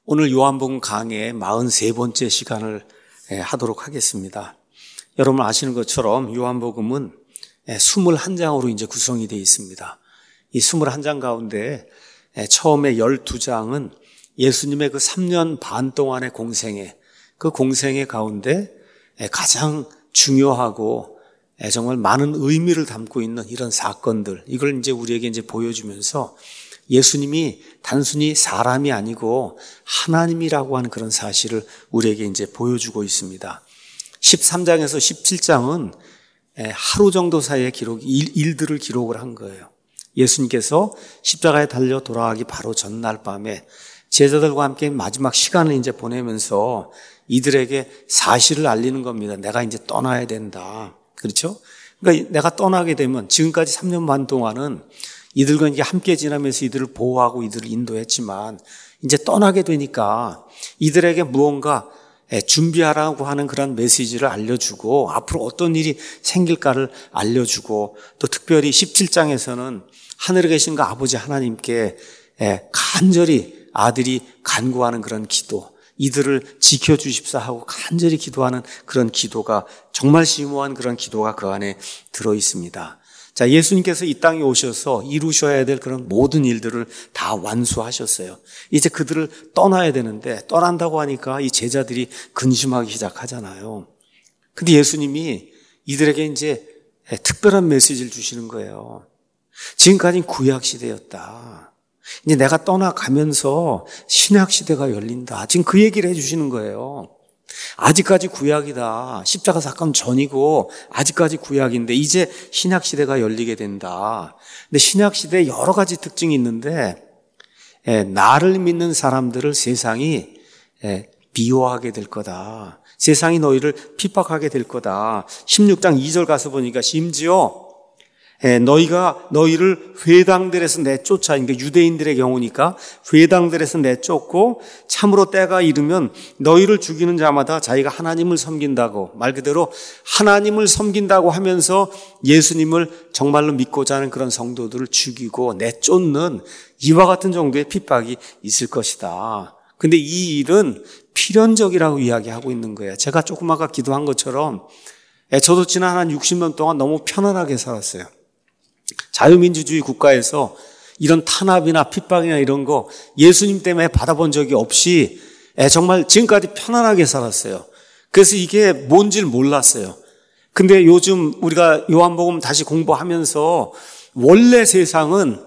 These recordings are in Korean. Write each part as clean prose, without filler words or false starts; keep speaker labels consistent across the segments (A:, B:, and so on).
A: 오늘 요한복음 강의 43번째 시간을 하도록 하겠습니다. 여러분 아시는 것처럼 요한복음은 21장으로 이제 구성이 되어 있습니다. 이 21장 가운데 처음에 12장은 예수님의 그 3년 반 동안의 공생애, 그 공생애 가운데 가장 중요하고 정말 많은 의미를 담고 있는 이런 사건들, 이걸 이제 우리에게 이제 보여주면서 예수님이 단순히 사람이 아니고 하나님이라고 하는 그런 사실을 우리에게 이제 보여주고 있습니다. 13장에서 17장은 하루 정도 사이에 일들을 기록을 한 거예요. 예수님께서 십자가에 달려 돌아가기 바로 전날 밤에 제자들과 함께 마지막 시간을 이제 보내면서 이들에게 사실을 알리는 겁니다. 내가 이제 떠나야 된다. 그렇죠? 그러니까 내가 떠나게 되면 지금까지 3년 반 동안은 이들과 이제 함께 지나면서 이들을 보호하고 이들을 인도했지만 이제 떠나게 되니까 이들에게 무언가 준비하라고 하는 그런 메시지를 알려주고 앞으로 어떤 일이 생길까를 알려주고 또 특별히 17장에서는 하늘에 계신 그 아버지 하나님께 간절히 아들이 간구하는 그런 기도, 이들을 지켜주십사 하고 간절히 기도하는 그런 기도가 정말 심오한 그런 기도가 그 안에 들어 있습니다. 자, 예수님께서 이 땅에 오셔서 이루셔야 될 그런 모든 일들을 다 완수하셨어요. 이제 그들을 떠나야 되는데 떠난다고 하니까 이 제자들이 근심하기 시작하잖아요. 근데 예수님이 이들에게 이제 특별한 메시지를 주시는 거예요. 지금까지는 구약 시대였다. 이제 내가 떠나가면서 신약 시대가 열린다. 지금 그 얘기를 해주시는 거예요. 아직까지 구약이다. 십자가 사건 전이고 아직까지 구약인데 이제 신약 시대가 열리게 된다. 근데 신약 시대에 여러 가지 특징이 있는데 나를 믿는 사람들을 세상이 미워하게 될 거다. 세상이 너희를 핍박하게 될 거다. 16장 2절 가서 보니까 심지어 너희가 너희를 회당들에서 내쫓아, 그러니까 유대인들의 경우니까 회당들에서 내쫓고 참으로 때가 이르면 너희를 죽이는 자마다 자기가 하나님을 섬긴다고, 말 그대로 하나님을 섬긴다고 하면서 예수님을 정말로 믿고자 하는 그런 성도들을 죽이고 내쫓는 이와 같은 정도의 핍박이 있을 것이다. 근데 이 일은 필연적이라고 이야기하고 있는 거예요. 제가 조금 아까 기도한 것처럼 저도 지난 한 60년 동안 너무 편안하게 살았어요. 자유민주주의 국가에서 이런 탄압이나 핍박이나 이런 거 예수님 때문에 받아본 적이 없이 정말 지금까지 편안하게 살았어요. 그래서 이게 뭔지를 몰랐어요. 근데 요즘 우리가 요한복음 다시 공부하면서 원래 세상은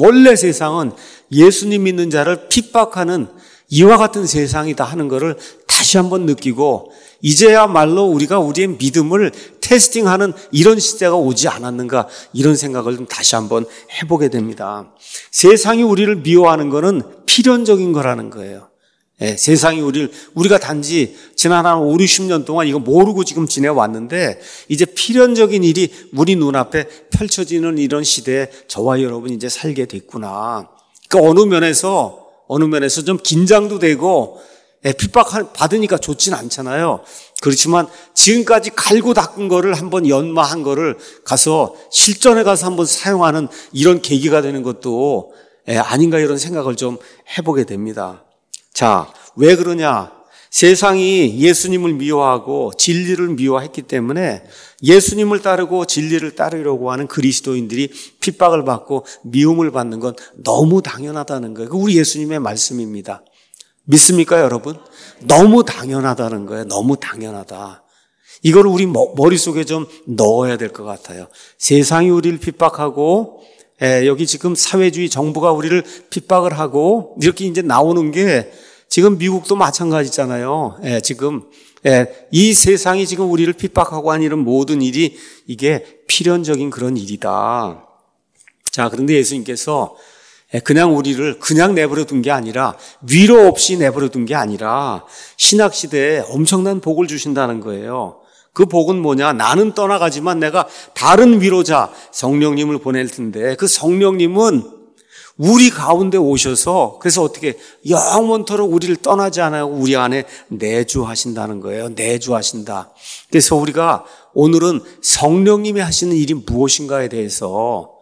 A: 예수님 믿는 자를 핍박하는 이와 같은 세상이다 하는 것을 다시 한번 느끼고 이제야말로 우리가 우리의 믿음을 테스팅하는 이런 시대가 오지 않았는가 이런 생각을 좀 다시 한번 해보게 됩니다. 세상이 우리를 미워하는 것은 필연적인 거라는 거예요. 세상이 우리가 단지 지난 한 5, 60년 동안 이거 모르고 지금 지내왔는데 이제 필연적인 일이 우리 눈앞에 펼쳐지는 이런 시대에 저와 여러분이 이제 살게 됐구나. 그러니까 어느 면에서 좀 긴장도 되고 핍박받으니까 좋진 않잖아요. 그렇지만 지금까지 갈고 닦은 거를 한번 연마한 거를 가서 실전에 가서 한번 사용하는 이런 계기가 되는 것도 아닌가 이런 생각을 좀 해보게 됩니다. 자, 왜 그러냐? 세상이 예수님을 미워하고 진리를 미워했기 때문에 예수님을 따르고 진리를 따르려고 하는 그리스도인들이 핍박을 받고 미움을 받는 건 너무 당연하다는 거예요. 우리 예수님의 말씀입니다. 믿습니까, 여러분? 너무 당연하다는 거예요. 너무 당연하다. 이걸 우리 머릿속에 좀 넣어야 될 것 같아요. 세상이 우리를 핍박하고, 여기 지금 사회주의 정부가 우리를 핍박을 하고, 이렇게 이제 나오는 게 지금 미국도 마찬가지잖아요. 이 세상이 지금 우리를 핍박하고 하는 이런 모든 일이 이게 필연적인 그런 일이다. 자, 그런데 예수님께서 그냥 우리를 그냥 내버려 둔 게 아니라 위로 없이 내버려 둔 게 아니라 신약 시대에 엄청난 복을 주신다는 거예요. 그 복은 뭐냐? 나는 떠나가지만 내가 다른 위로자 성령님을 보낼 텐데 그 성령님은 우리 가운데 오셔서 그래서 어떻게 영원토록 우리를 떠나지 않아요. 우리 안에 내주하신다는 거예요. 내주하신다. 그래서 우리가 오늘은 성령님이 하시는 일이 무엇인가에 대해서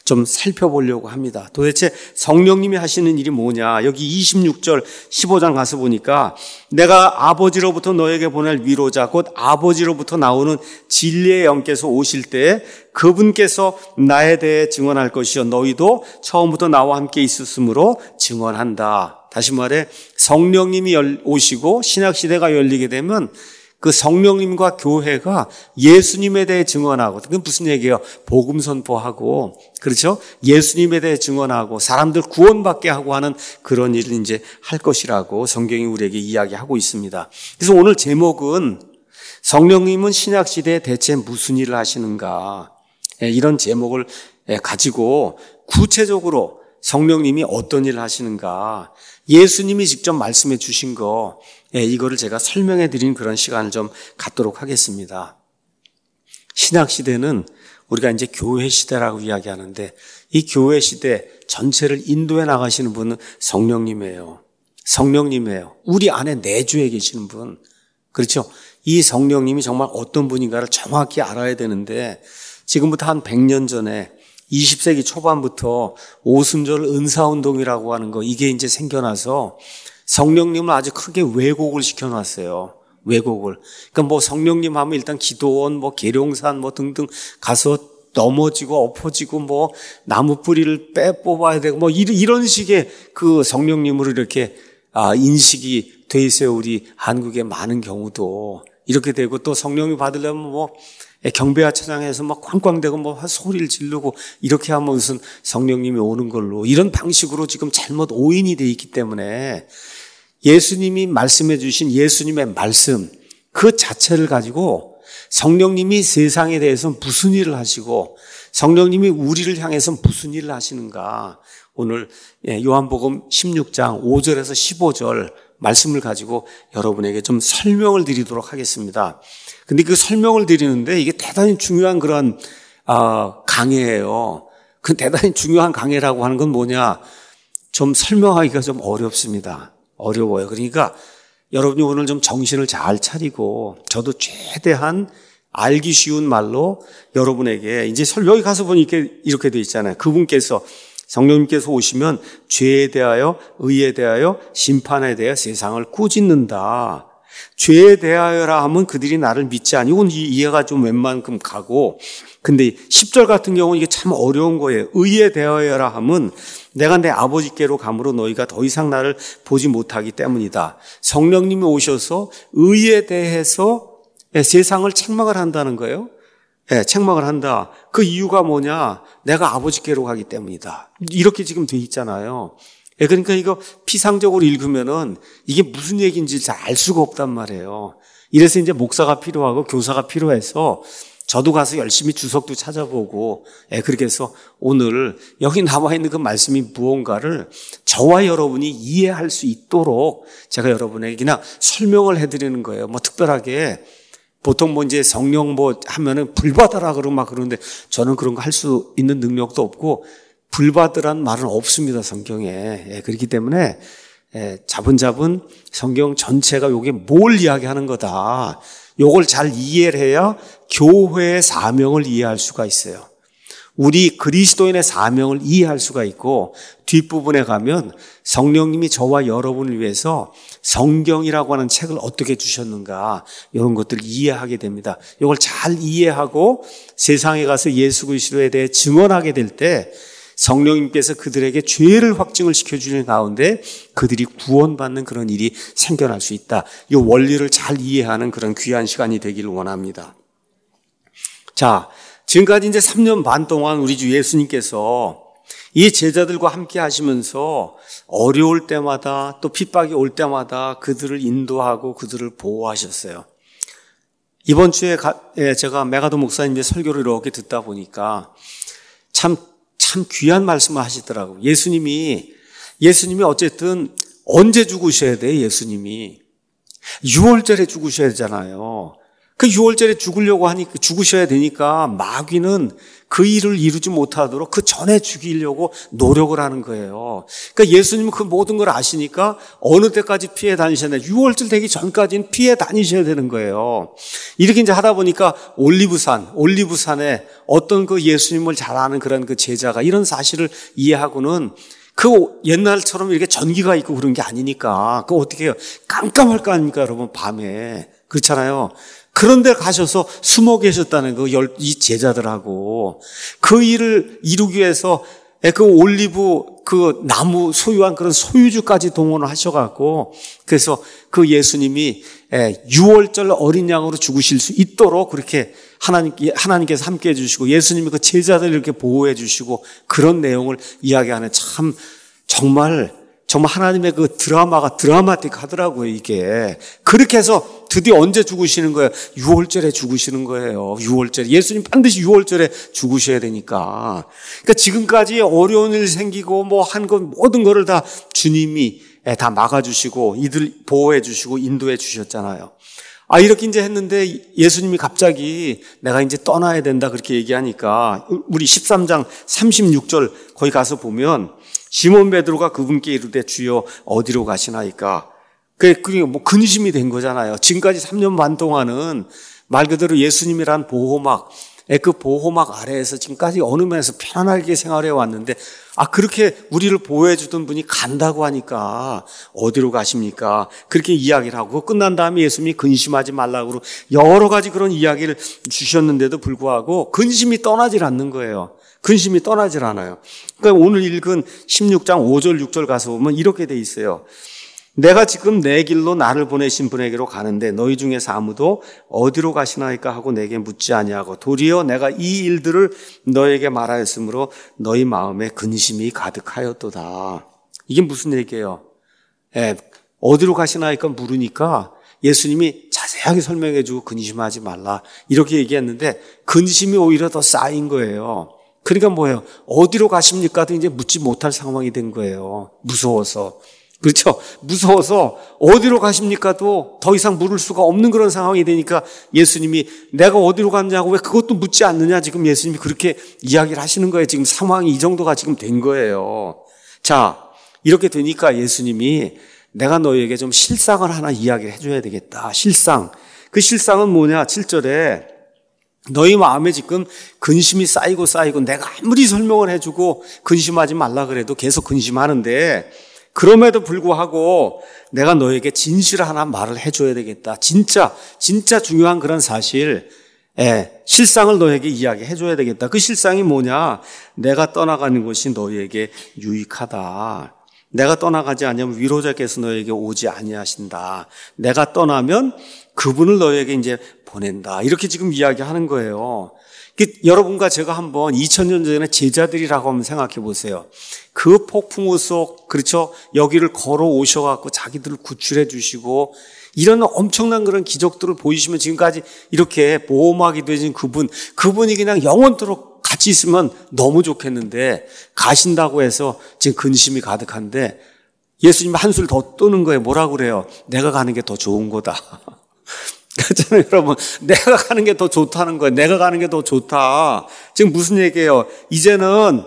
A: 좀 살펴보려고 합니다. 도대체 성령님이 하시는 일이 뭐냐? 여기 26절 15장 가서 보니까 내가 아버지로부터 너에게 보낼 위로자 곧 아버지로부터 나오는 진리의 영께서 오실 때 그분께서 나에 대해 증언할 것이요 너희도 처음부터 나와 함께 있었으므로 증언한다. 다시 말해 성령님이 오시고 신약시대가 열리게 되면 그 성령님과 교회가 예수님에 대해 증언하고, 그게 무슨 얘기예요? 복음 선포하고, 그렇죠? 예수님에 대해 증언하고, 사람들 구원받게 하고 하는 그런 일을 이제 할 것이라고 성경이 우리에게 이야기하고 있습니다. 그래서 오늘 제목은 성령님은 신약시대에 대체 무슨 일을 하시는가? 이런 제목을 가지고 구체적으로 성령님이 어떤 일을 하시는가? 예수님이 직접 말씀해 주신 거, 이거를 제가 설명해 드린 그런 시간을 좀 갖도록 하겠습니다. 신약 시대는 우리가 이제 교회 시대라고 이야기하는데 이 교회 시대 전체를 인도해 나가시는 분은 성령님이에요. 성령님이에요. 우리 안에 내주에 계시는 분. 그렇죠? 이 성령님이 정말 어떤 분인가를 정확히 알아야 되는데 지금부터 한 100년 전에 20세기 초반부터 오순절 은사운동이라고 하는 거 이게 이제 생겨나서 성령님을 아주 크게 왜곡을 시켜놨어요. 왜곡을. 그러니까 뭐 성령님 하면 일단 기도원, 뭐 계룡산 뭐 등등 가서 넘어지고 엎어지고 뭐 나무 뿌리를 뽑아야 되고 뭐 이런 식의 그 성령님으로 이렇게 인식이 돼 있어요. 우리 한국의 많은 경우도 이렇게 되고 또 성령이 받으려면 뭐 경배와 찬양해서 막 꽝꽝대고 뭐 소리를 지르고 이렇게 하면 무슨 성령님이 오는 걸로 이런 방식으로 지금 잘못 오인이 돼 있기 때문에 예수님이 말씀해 주신 예수님의 말씀 그 자체를 가지고 성령님이 세상에 대해서 무슨 일을 하시고 성령님이 우리를 향해서 무슨 일을 하시는가 오늘 요한복음 16장 5절에서 15절 말씀을 가지고 여러분에게 좀 설명을 드리도록 하겠습니다. 근데 그 설명을 드리는데 이게 대단히 중요한 그런 강해예요. 그 대단히 중요한 강해라고 하는 건 뭐냐? 좀 설명하기가 좀 어렵습니다. 어려워요. 그러니까 여러분이 오늘 좀 정신을 잘 차리고 저도 최대한 알기 쉬운 말로 여러분에게 이제 여기 가서 보니까 이렇게 돼 있잖아요. 그분께서 성령님께서 오시면 죄에 대하여 의에 대하여 심판에 대하여 세상을 꾸짖는다. 죄에 대하여라 하면 그들이 나를 믿지 아니고 이해가 좀 웬만큼 가고 근데 10절 같은 경우는 이게 참 어려운 거예요. 의에 대하여라 하면 내가 내 아버지께로 감으로 너희가 더 이상 나를 보지 못하기 때문이다. 성령님이 오셔서 의에 대해서 세상을 책망을 한다는 거예요. 책망을 한다. 그 이유가 뭐냐? 내가 아버지께로 가기 때문이다. 이렇게 지금 돼 있잖아요. 그러니까 이거 피상적으로 읽으면은 이게 무슨 얘기인지 잘 알 수가 없단 말이에요. 이래서 이제 목사가 필요하고 교사가 필요해서 저도 가서 열심히 주석도 찾아보고 그렇게 해서 오늘 여기 나와 있는 그 말씀이 무언가를 저와 여러분이 이해할 수 있도록 제가 여러분에게 그냥 설명을 해드리는 거예요. 뭐 특별하게 보통 뭐 이제 성령 뭐 하면은 불 받아라 그러고 막 그러는데 저는 그런 거 할 수 있는 능력도 없고 불 받으란 말은 없습니다, 성경에. 그렇기 때문에 자분자분 성경 전체가 요게 뭘 이야기하는 거다. 요걸 잘 이해를 해야 교회의 사명을 이해할 수가 있어요. 우리 그리스도인의 사명을 이해할 수가 있고 뒷부분에 가면 성령님이 저와 여러분을 위해서 성경이라고 하는 책을 어떻게 주셨는가 이런 것들을 이해하게 됩니다. 이걸 잘 이해하고 세상에 가서 예수 그리스도에 대해 증언하게 될 때 성령님께서 그들에게 죄를 확증을 시켜주는 가운데 그들이 구원받는 그런 일이 생겨날 수 있다. 이 원리를 잘 이해하는 그런 귀한 시간이 되기를 원합니다. 자, 지금까지 이제 3년 반 동안 우리 주 예수님께서 이 제자들과 함께 하시면서 어려울 때마다 또 핍박이 올 때마다 그들을 인도하고 그들을 보호하셨어요. 이번 주에 제가 메가도 목사님의 설교를 이렇게 듣다 보니까 참 귀한 말씀을 하시더라고요. 예수님이 어쨌든 언제 죽으셔야 돼요? 예수님이 6월절에 죽으셔야 되잖아요. 그 6월절에 죽으려고 하니까, 죽으셔야 되니까 마귀는 그 일을 이루지 못하도록 그 전에 죽이려고 노력을 하는 거예요. 그러니까 예수님은 그 모든 걸 아시니까 어느 때까지 피해 다니셔야 되나, 6월절 되기 전까지는 피해 다니셔야 되는 거예요. 이렇게 이제 하다 보니까 올리브산에 어떤 그 예수님을 잘 아는 그런 그 제자가 이런 사실을 이해하고는 그 옛날처럼 이렇게 전기가 있고 그런 게 아니니까 그거 어떻게 해요? 깜깜할 거 아닙니까, 여러분, 밤에. 그렇잖아요. 그런데 가셔서 숨어 계셨다는 거, 이 제자들하고. 그 일을 이루기 위해서 그 올리브 그 나무 소유한 그런 소유주까지 동원을 하셔갖고, 그래서 그 예수님이 6월절 어린 양으로 죽으실 수 있도록 그렇게 하나님께서 함께 해주시고, 예수님이 그 제자들을 이렇게 보호해 주시고, 그런 내용을 이야기하는 참 정말 하나님의 그 드라마가 드라마틱하더라고요, 이게. 그렇게 해서 드디어 언제 죽으시는 거예요? 6월절에 죽으시는 거예요. 6월절에. 예수님 반드시 6월절에 죽으셔야 되니까. 그러니까 지금까지 어려운 일 생기고 뭐 한 것 모든 거를 다 주님이 다 막아주시고 이들 보호해 주시고 인도해 주셨잖아요. 이렇게 이제 했는데 예수님이 갑자기 내가 이제 떠나야 된다 그렇게 얘기하니까 우리 13장 36절 거기 가서 보면 시몬 베드로가 그분께 이르되 주여 어디로 가시나이까? 그게 뭐 근심이 된 거잖아요. 지금까지 3년 반 동안은 말 그대로 예수님이란 보호막, 그 보호막 아래에서 지금까지 어느 면에서 편안하게 생활해 왔는데, 그렇게 우리를 보호해 주던 분이 간다고 하니까 어디로 가십니까? 그렇게 이야기를 하고 끝난 다음에 예수님이 근심하지 말라고 여러 가지 그런 이야기를 주셨는데도 불구하고 근심이 떠나질 않는 거예요. 근심이 떠나질 않아요. 그러니까 오늘 읽은 16장 5절 6절 가서 보면 이렇게 돼 있어요. 내가 지금 내 길로 나를 보내신 분에게로 가는데 너희 중에서 아무도 어디로 가시나이까 하고 내게 묻지 아니하고 도리어 내가 이 일들을 너에게 말하였으므로 너희 마음에 근심이 가득하였도다. 이게 무슨 얘기예요? 어디로 가시나이까 물으니까 예수님이 자세하게 설명해 주고 근심하지 말라 이렇게 얘기했는데 근심이 오히려 더 쌓인 거예요. 그러니까 뭐예요? 어디로 가십니까도 이제 묻지 못할 상황이 된 거예요. 무서워서. 그렇죠? 무서워서 어디로 가십니까도 더 이상 물을 수가 없는 그런 상황이 되니까 예수님이 내가 어디로 갔냐고 왜 그것도 묻지 않느냐, 지금 예수님이 그렇게 이야기를 하시는 거예요. 지금 상황이 이 정도가 지금 된 거예요. 자, 이렇게 되니까 예수님이 내가 너희에게 좀 실상을 하나 이야기를 해줘야 되겠다. 실상. 그 실상은 뭐냐? 7절에 너희 마음에 지금 근심이 쌓이고 내가 아무리 설명을 해주고 근심하지 말라 그래도 계속 근심하는데, 그럼에도 불구하고 내가 너에게 진실을 하나 말을 해줘야 되겠다. 진짜 중요한 그런 사실, 실상을 너에게 이야기해줘야 되겠다. 그 실상이 뭐냐? 내가 떠나가는 것이 너에게 유익하다. 내가 떠나가지 않으면 위로자께서 너에게 오지 아니하신다. 내가 떠나면 그분을 너에게 이제 보낸다. 이렇게 지금 이야기하는 거예요. 여러분과 제가 한번 2000년 전에 제자들이라고 한번 생각해 보세요. 그 폭풍우 속, 그렇죠? 여기를 걸어 오셔갖고 자기들을 구출해 주시고 이런 엄청난 그런 기적들을 보이시면 지금까지 이렇게 보호막이 되신 그분이 그냥 영원토록 같이 있으면 너무 좋겠는데 가신다고 해서 지금 근심이 가득한데 예수님 한술 더 뜨는 거예요. 뭐라고 그래요? 내가 가는 게 더 좋은 거다. 그렇잖아요, 여러분. 내가 가는 게 더 좋다는 거예요. 내가 가는 게 더 좋다. 지금 무슨 얘기예요? 이제는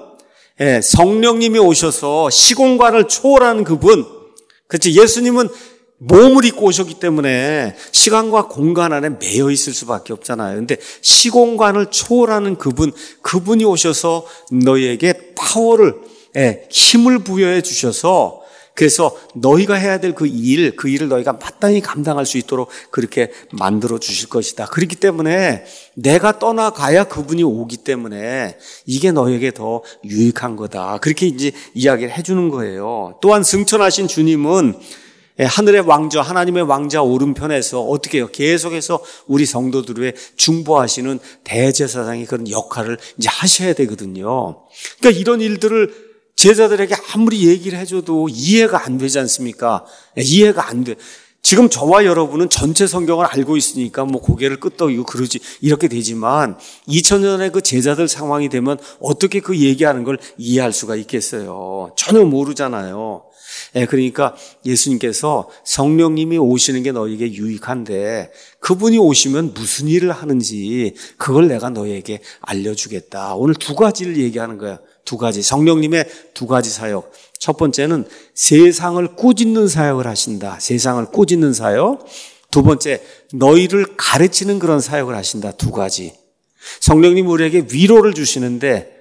A: 성령님이 오셔서 시공간을 초월하는 그분. 그렇지? 예수님은 몸을 입고 오셨기 때문에 시간과 공간 안에 매여 있을 수밖에 없잖아요. 근데 시공간을 초월하는 그분이 오셔서 너희에게 파워를, 힘을 부여해 주셔서 그래서 너희가 해야 될 그 일을 너희가 마땅히 감당할 수 있도록 그렇게 만들어 주실 것이다. 그렇기 때문에 내가 떠나가야 그분이 오기 때문에 이게 너에게 더 유익한 거다. 그렇게 이제 이야기를 해주는 거예요. 또한 승천하신 주님은 하늘의 왕좌, 하나님의 왕좌 오른편에서 어떻게 해요? 계속해서 우리 성도들의 중보하시는 대제사장의 그런 역할을 이제 하셔야 되거든요. 그러니까 이런 일들을 제자들에게 아무리 얘기를 해줘도 이해가 안 되지 않습니까? 이해가 안 돼. 지금 저와 여러분은 전체 성경을 알고 있으니까 뭐 고개를 끄덕이고 그러지, 이렇게 되지만 2000년의 그 제자들 상황이 되면 어떻게 그 얘기하는 걸 이해할 수가 있겠어요? 전혀 모르잖아요. 그러니까 예수님께서 성령님이 오시는 게 너에게 유익한데 그분이 오시면 무슨 일을 하는지 그걸 내가 너에게 알려주겠다. 오늘 두 가지를 얘기하는 거야. 두 가지. 성령님의 두 가지 사역. 첫 번째는 세상을 꾸짖는 사역을 하신다. 세상을 꾸짖는 사역. 두 번째, 너희를 가르치는 그런 사역을 하신다. 두 가지. 성령님 우리에게 위로를 주시는데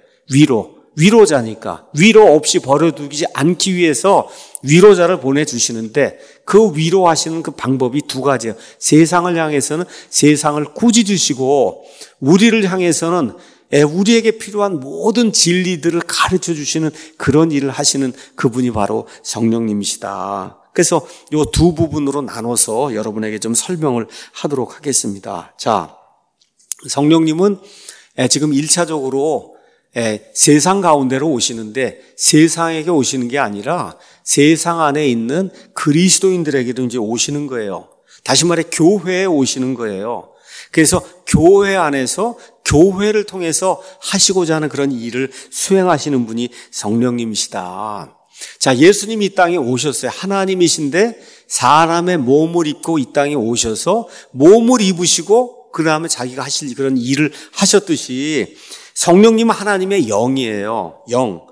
A: 위로자니까 위로 없이 버려두지 않기 위해서 위로자를 보내주시는데 그 위로하시는 그 방법이 두 가지예요. 세상을 향해서는 세상을 꾸짖으시고 우리를 향해서는 우리에게 필요한 모든 진리들을 가르쳐 주시는 그런 일을 하시는 그분이 바로 성령님이시다. 그래서 이 두 부분으로 나눠서 여러분에게 좀 설명을 하도록 하겠습니다. 자, 성령님은 지금 1차적으로 세상 가운데로 오시는데 세상에게 오시는 게 아니라 세상 안에 있는 그리스도인들에게도 이제 오시는 거예요. 다시 말해 교회에 오시는 거예요. 그래서 교회 안에서 교회를 통해서 하시고자 하는 그런 일을 수행하시는 분이 성령님이시다. 자, 예수님이 이 땅에 오셨어요. 하나님이신데 사람의 몸을 입고 이 땅에 오셔서 몸을 입으시고 그 다음에 자기가 하실 그런 일을 하셨듯이 성령님은 하나님의 영이에요.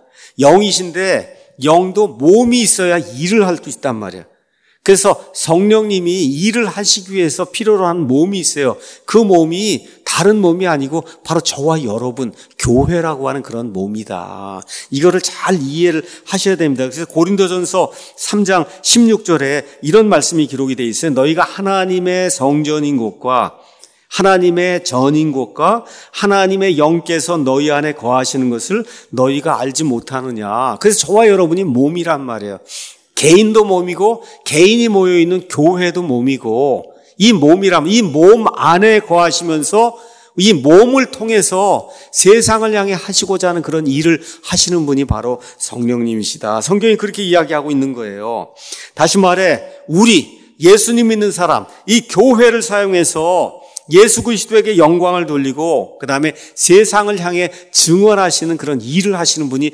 A: 영이신데 영도 몸이 있어야 일을 할 수 있단 말이에요. 그래서 성령님이 일을 하시기 위해서 필요로 하는 몸이 있어요. 그 몸이 다른 몸이 아니고 바로 저와 여러분 교회라고 하는 그런 몸이다. 이거를 잘 이해를 하셔야 됩니다. 그래서 고린도전서 3장 16절에 이런 말씀이 기록이 되어 있어요. 너희가 하나님의 성전인 곳과 하나님의 전인 곳과 하나님의 영께서 너희 안에 거하시는 것을 너희가 알지 못하느냐. 그래서 저와 여러분이 몸이란 말이에요. 개인도 몸이고 개인이 모여있는 교회도 몸이고 이 몸이라면 이 몸 안에 거하시면서 이 몸을 통해서 세상을 향해 하시고자 하는 그런 일을 하시는 분이 바로 성령님이시다. 성경이 그렇게 이야기하고 있는 거예요. 다시 말해 우리 예수님 믿는 사람 이 교회를 사용해서 예수 그리스도에게 영광을 돌리고 그 다음에 세상을 향해 증언하시는 그런 일을 하시는 분이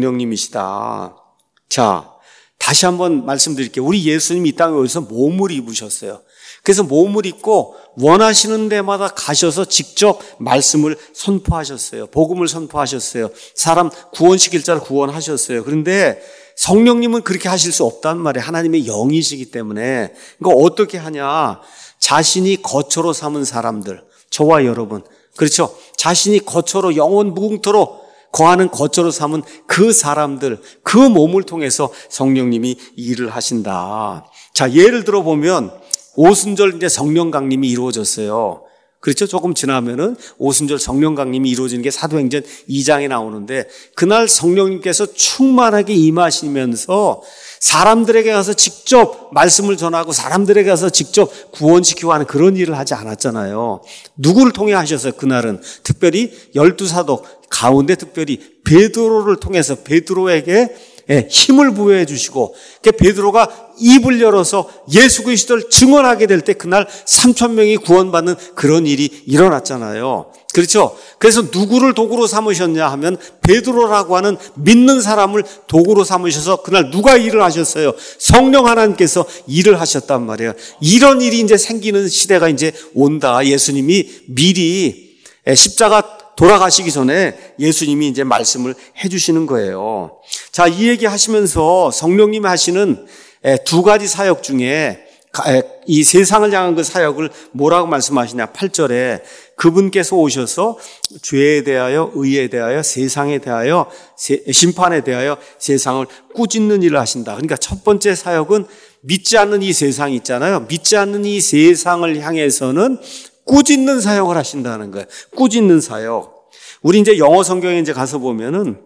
A: 성령님이시다. 자, 다시 한번 말씀드릴게요. 우리 예수님이 이 땅에 오셔서 몸을 입으셨어요. 그래서 몸을 입고 원하시는 데마다 가셔서 직접 말씀을 선포하셨어요. 복음을 선포하셨어요. 사람 구원시킬 자를 구원하셨어요. 그런데 성령님은 그렇게 하실 수 없단 말이에요. 하나님의 영이시기 때문에. 그러니까 어떻게 하냐. 자신이 거처로 삼은 사람들, 저와 여러분, 그렇죠? 자신이 거처로 영원 무궁토록 거하는 거처로 삼은 그 사람들, 그 몸을 통해서 성령님이 일을 하신다. 자, 예를 들어보면 오순절 이제 성령 강림이 이루어졌어요. 그렇죠? 조금 지나면은 오순절 성령 강림이 이루어지는 게 사도행전 2장에 나오는데 그날 성령님께서 충만하게 임하시면서 사람들에게 가서 직접 말씀을 전하고 사람들에게 가서 직접 구원시키고 하는 그런 일을 하지 않았잖아요. 누구를 통해 하셨어요? 그날은 특별히 12사도 가운데 특별히 베드로를 통해서 베드로에게 힘을 부여해 주시고 베드로가 입을 열어서 예수 그리스도를 증언하게 될 때 그날 3,000명이 구원받는 그런 일이 일어났잖아요. 그렇죠? 그래서 누구를 도구로 삼으셨냐 하면 베드로라고 하는 믿는 사람을 도구로 삼으셔서 그날 누가 일을 하셨어요? 성령 하나님께서 일을 하셨단 말이에요. 이런 일이 이제 생기는 시대가 이제 온다. 예수님이 미리 십자가 돌아가시기 전에 예수님이 이제 말씀을 해주시는 거예요. 자, 이 얘기 하시면서 성령님이 하시는 두 가지 사역 중에 이 세상을 향한 그 사역을 뭐라고 말씀하시냐. 8절에 그분께서 오셔서 죄에 대하여 의에 대하여 세상에 대하여 심판에 대하여 세상을 꾸짖는 일을 하신다. 그러니까 첫 번째 사역은 믿지 않는 이 세상이 있잖아요. 믿지 않는 이 세상을 향해서는 꾸짖는 사역을 하신다는 거예요. 꾸짖는 사역. 우리 이제 영어 성경에 이제 가서 보면은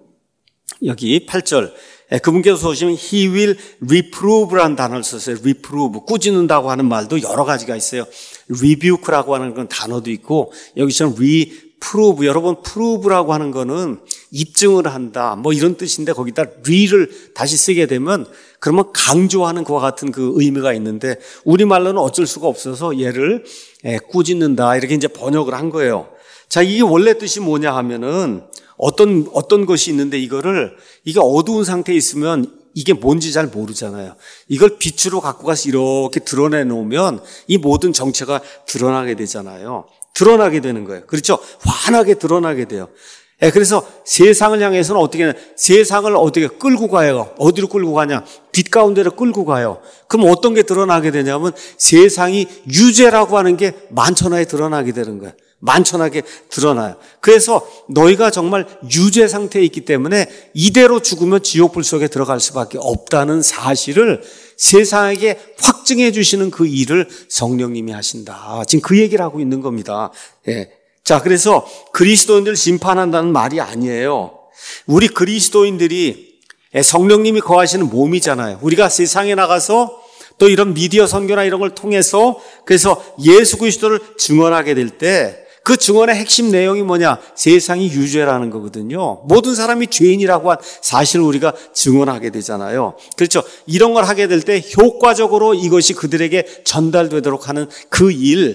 A: 여기 8절 그분께서 오시면 He will reprove라는 단어를 썼어요. reprove. 꾸짖는다고 하는 말도 여러 가지가 있어요. rebuke라고 하는 그런 단어도 있고 여기서는 reprove. 여러분 prove라고 하는 거는 입증을 한다. 뭐 이런 뜻인데 거기다 re를 다시 쓰게 되면 그러면 강조하는 것과 같은 그 의미가 있는데 우리말로는 어쩔 수가 없어서 얘를 꾸짖는다. 이렇게 이제 번역을 한 거예요. 자, 이게 원래 뜻이 뭐냐 하면은 어떤 것이 있는데 이게 어두운 상태에 있으면 이게 뭔지 잘 모르잖아요. 이걸 빛으로 갖고 가서 이렇게 드러내 놓으면 이 모든 정체가 드러나게 되잖아요. 드러나게 되는 거예요. 그렇죠? 환하게 드러나게 돼요. 그래서 세상을 향해서는 어떻게, 세상을 어떻게 끌고 가요? 어디로 끌고 가냐? 빛 가운데로 끌고 가요. 그럼 어떤 게 드러나게 되냐면 세상이 유죄라고 하는 게 만천하에 드러나게 되는 거예요. 만천하게 드러나요. 그래서 너희가 정말 유죄 상태에 있기 때문에 이대로 죽으면 지옥불 속에 들어갈 수밖에 없다는 사실을 세상에게 확증해 주시는 그 일을 성령님이 하신다. 지금 그 얘기를 하고 있는 겁니다. 자, 그래서 그리스도인들 심판한다는 말이 아니에요. 우리 그리스도인들이 성령님이 거하시는 몸이잖아요. 우리가 세상에 나가서 또 이런 미디어 선교나 이런 걸 통해서 그래서 예수 그리스도를 증언하게 될 때 그 증언의 핵심 내용이 뭐냐? 세상이 유죄라는 거거든요. 모든 사람이 죄인이라고 한 사실을 우리가 증언하게 되잖아요. 그렇죠? 이런 걸 하게 될 때 효과적으로 이것이 그들에게 전달되도록 하는 그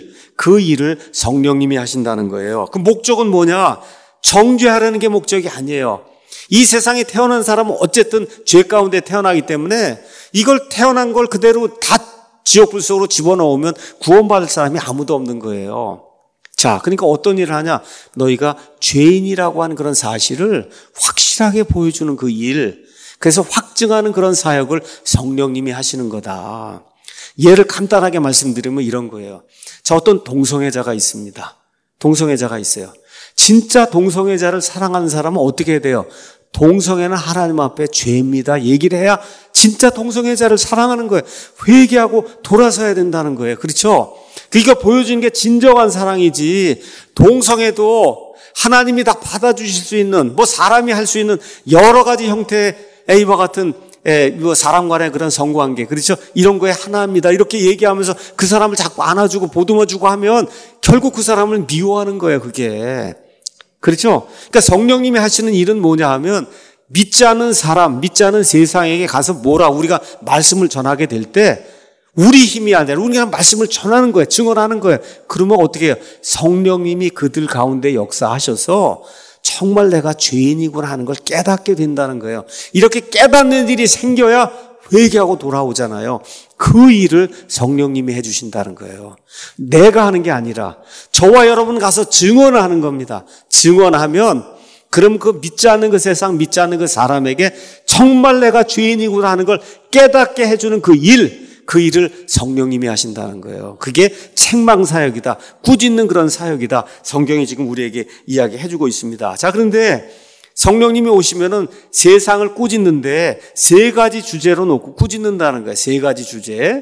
A: 일을 성령님이 하신다는 거예요. 그 목적은 뭐냐? 정죄하려는 게 목적이 아니에요. 이 세상에 태어난 사람은 어쨌든 죄 가운데 태어나기 때문에 이걸 태어난 걸 그대로 다 지옥불 속으로 집어넣으면 구원받을 사람이 아무도 없는 거예요. 자, 그러니까 어떤 일을 하냐? 너희가 죄인이라고 하는 그런 사실을 확실하게 보여주는 그 일, 그래서 확증하는 그런 사역을 성령님이 하시는 거다. 예를 간단하게 말씀드리면 이런 거예요. 자, 어떤 동성애자가 있습니다. 동성애자가 있어요. 진짜 동성애자를 사랑하는 사람은 어떻게 해야 돼요? 동성애는 하나님 앞에 죄입니다. 얘기를 해야 진짜 동성애자를 사랑하는 거예요. 회개하고 돌아서야 된다는 거예요. 그렇죠? 그러니까 보여주는 게 진정한 사랑이지. 동성애도 하나님이 다 받아주실 수 있는, 사람이 할 수 있는 여러 가지 형태의 이와 같은 사람 간의 그런 성관계, 그렇죠? 이런 거에 하나입니다. 이렇게 얘기하면서 그 사람을 자꾸 안아주고 보듬어주고 하면 결국 그 사람을 미워하는 거예요, 그게. 그렇죠? 그러니까 성령님이 하시는 일은 뭐냐 하면 믿지 않는 사람, 믿지 않는 세상에게 가서 우리가 말씀을 전하게 될 때 우리 힘이 아니라 우리가 말씀을 전하는 거예요. 증언하는 거예요. 그러면 어떻게 해요? 성령님이 그들 가운데 역사하셔서 정말 내가 죄인이구나 하는 걸 깨닫게 된다는 거예요. 이렇게 깨닫는 일이 생겨야 회개하고 돌아오잖아요. 그 일을 성령님이 해주신다는 거예요. 내가 하는 게 아니라 저와 여러분 가서 증언을 하는 겁니다. 증언하면 그럼 그 믿지 않는 그 세상, 믿지 않는 그 사람에게 정말 내가 죄인이구나 하는 걸 깨닫게 해주는 그 일을 성령님이 하신다는 거예요. 그게 책망사역이다. 꾸짖는 그런 사역이다. 성경이 지금 우리에게 이야기해주고 있습니다. 자, 그런데 성령님이 오시면은 세상을 꾸짖는데 세 가지 주제로 놓고 꾸짖는다는 거예요. 세 가지 주제.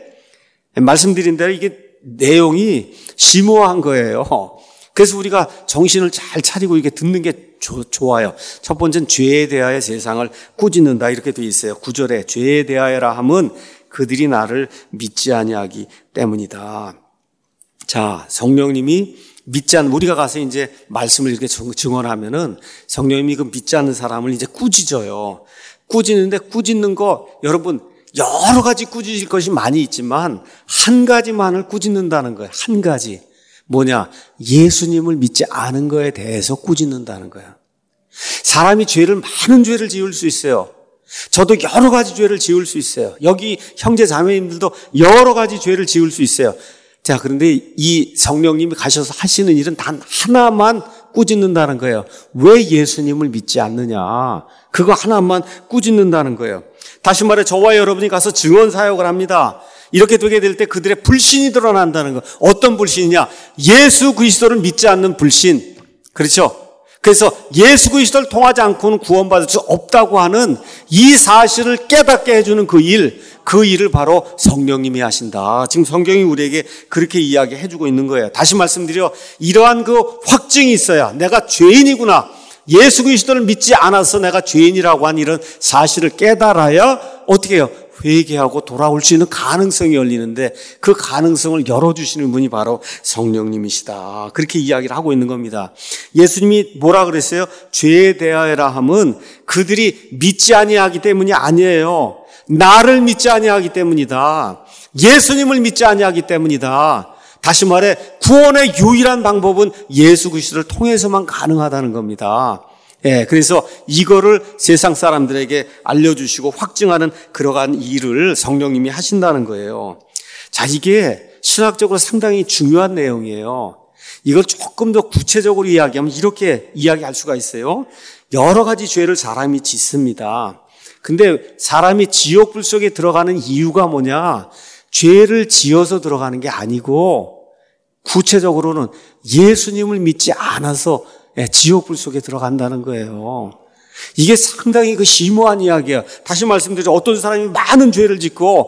A: 말씀드린 대로 이게 내용이 심오한 거예요. 그래서 우리가 정신을 잘 차리고 이렇게 듣는 게 좋아요. 첫 번째는 죄에 대하여 세상을 꾸짖는다. 이렇게 돼 있어요. 9절에 죄에 대하여라 함은 그들이 나를 믿지 아니하기 때문이다. 자, 성령님이 믿지 않는, 우리가 가서 이제 말씀을 이렇게 증언하면은 성령님이 그 믿지 않는 사람을 이제 꾸짖어요. 꾸짖는데 꾸짖는 거 여러분 여러 가지 꾸짖을 것이 많이 있지만 한 가지만을 꾸짖는다는 거예요. 한 가지. 뭐냐? 예수님을 믿지 않은 거에 대해서 꾸짖는다는 거예요. 사람이 많은 죄를 지을 수 있어요. 저도 여러 가지 죄를 지을 수 있어요. 여기 형제 자매님들도 여러 가지 죄를 지을 수 있어요. 자, 그런데 이 성령님이 가셔서 하시는 일은 단 하나만 꾸짖는다는 거예요. 왜 예수님을 믿지 않느냐? 그거 하나만 꾸짖는다는 거예요. 다시 말해 저와 여러분이 가서 증언 사역을 합니다. 이렇게 되게 될 때 그들의 불신이 드러난다는 거. 어떤 불신이냐? 예수 그리스도를 믿지 않는 불신. 그렇죠? 그래서 예수 그리스도를 통하지 않고는 구원받을 수 없다고 하는 이 사실을 깨닫게 해주는 그 일을 바로 성령님이 하신다. 지금 성경이 우리에게 그렇게 이야기해주고 있는 거예요. 다시 말씀드려, 이러한 그 확증이 있어야 내가 죄인이구나, 예수 그리스도를 믿지 않아서 내가 죄인이라고 한 이런 사실을 깨달아야 어떻게 해요? 회개하고 돌아올 수 있는 가능성이 열리는데 그 가능성을 열어주시는 분이 바로 성령님이시다. 그렇게 이야기를 하고 있는 겁니다. 예수님이 뭐라 그랬어요? 죄에 대하여라 함은 그들이 믿지 아니하기 때문이 아니에요. 나를 믿지 아니하기 때문이다. 예수님을 믿지 아니하기 때문이다. 다시 말해 구원의 유일한 방법은 예수 그리스도를 통해서만 가능하다는 겁니다. 그래서 이거를 세상 사람들에게 알려주시고 확증하는 그러한 일을 성령님이 하신다는 거예요. 자, 이게 신학적으로 상당히 중요한 내용이에요. 이걸 조금 더 구체적으로 이야기하면 이렇게 이야기할 수가 있어요. 여러 가지 죄를 사람이 짓습니다. 근데 사람이 지옥불 속에 들어가는 이유가 뭐냐? 죄를 지어서 들어가는 게 아니고 구체적으로는 예수님을 믿지 않아서 지옥불 속에 들어간다는 거예요. 이게 상당히 심오한 이야기야. 다시 말씀드리죠. 어떤 사람이 많은 죄를 짓고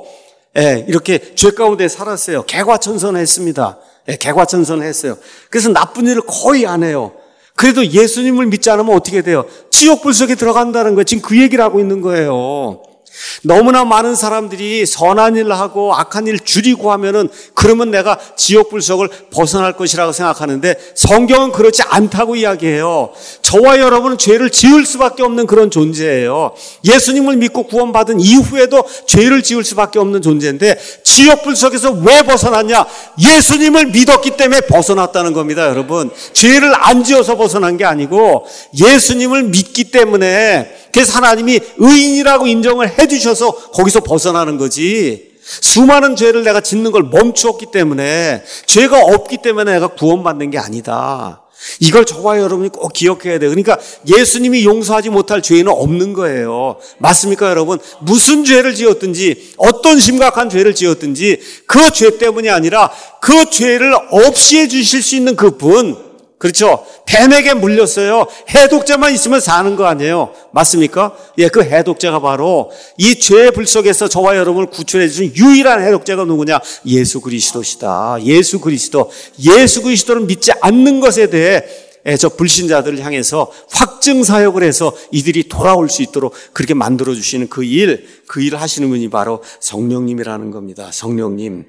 A: 이렇게 죄 가운데 살았어요. 개과천선을 했습니다. 개과천선을 했어요. 그래서 나쁜 일을 거의 안 해요. 그래도 예수님을 믿지 않으면 어떻게 돼요? 지옥불 속에 들어간다는 거예요. 지금 그 얘기를 하고 있는 거예요. 너무나 많은 사람들이 선한 일을 하고 악한 일 줄이고 하면은 그러면 내가 지옥불 속을 벗어날 것이라고 생각하는데 성경은 그렇지 않다고 이야기해요. 저와 여러분은 죄를 지을 수밖에 없는 그런 존재예요. 예수님을 믿고 구원받은 이후에도 죄를 지을 수밖에 없는 존재인데 지옥불 속에서 왜 벗어났냐? 예수님을 믿었기 때문에 벗어났다는 겁니다, 여러분. 죄를 안 지어서 벗어난 게 아니고 예수님을 믿기 때문에, 그래서 하나님이 의인이라고 인정을 해주셔서 거기서 벗어나는 거지. 수많은 죄를 내가 짓는 걸 멈추었기 때문에, 죄가 없기 때문에 내가 구원받는 게 아니다. 이걸 저와 여러분이 꼭 기억해야 돼요. 그러니까 예수님이 용서하지 못할 죄는 없는 거예요. 맞습니까, 여러분? 무슨 죄를 지었든지, 어떤 심각한 죄를 지었든지 그 죄 때문이 아니라 그 죄를 없이 해주실 수 있는 그분, 그렇죠? 뱀에게 물렸어요. 해독제만 있으면 사는 거 아니에요. 맞습니까? 그 해독제가 바로 이 죄의 불 속에서 저와 여러분을 구출해 주신 유일한 해독제가 누구냐? 예수 그리스도시다. 예수 그리스도. 예수 그리스도를 믿지 않는 것에 대해 저 불신자들을 향해서 확증 사역을 해서 이들이 돌아올 수 있도록 그렇게 만들어 주시는 그 일을 하시는 분이 바로 성령님이라는 겁니다. 성령님.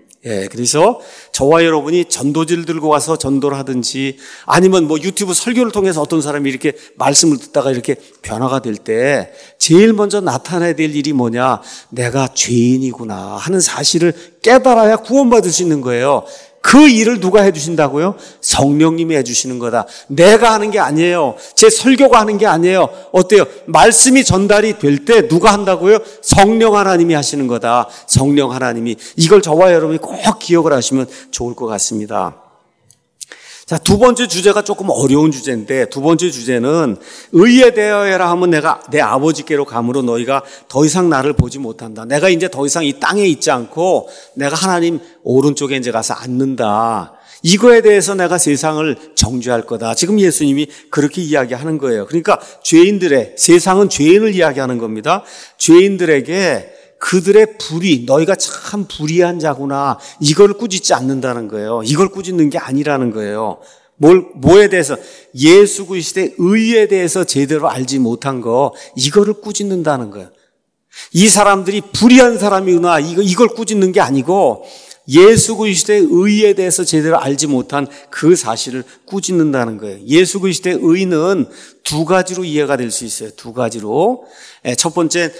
A: 그래서 저와 여러분이 전도지를 들고 와서 전도를 하든지 아니면 유튜브 설교를 통해서 어떤 사람이 이렇게 말씀을 듣다가 이렇게 변화가 될 때 제일 먼저 나타나야 될 일이 뭐냐? 내가 죄인이구나 하는 사실을 깨달아야 구원받을 수 있는 거예요. 그 일을 누가 해주신다고요? 성령님이 해주시는 거다. 내가 하는 게 아니에요. 제 설교가 하는 게 아니에요. 어때요? 말씀이 전달이 될 때 누가 한다고요? 성령 하나님이 하시는 거다. 성령 하나님이. 이걸 저와 여러분이 꼭 기억을 하시면 좋을 것 같습니다. 자, 두 번째 주제가 조금 어려운 주제인데, 두 번째 주제는 의에 대하여라 하면 내가 내 아버지께로 감으로 너희가 더 이상 나를 보지 못한다. 내가 이제 더 이상 이 땅에 있지 않고 내가 하나님 오른쪽에 이제 가서 앉는다. 이거에 대해서 내가 세상을 정죄할 거다. 지금 예수님이 그렇게 이야기하는 거예요. 그러니까 세상은 죄인을 이야기하는 겁니다. 죄인들에게 그들의 불의, 너희가 참 불의한 자구나, 이걸 꾸짖지 않는다는 거예요. 이걸 꾸짖는 게 아니라는 거예요. 뭐에 대해서? 예수 그리스도의 의에 대해서 제대로 알지 못한 거, 이거를 꾸짖는다는 거예요. 이 사람들이 불의한 사람이구나, 이걸 꾸짖는 게 아니고 예수 그리스도의 의에 대해서 제대로 알지 못한 그 사실을 꾸짖는다는 거예요. 예수 그리스도의 의는 두 가지로 이해가 될 수 있어요. 두 가지로. 첫 번째,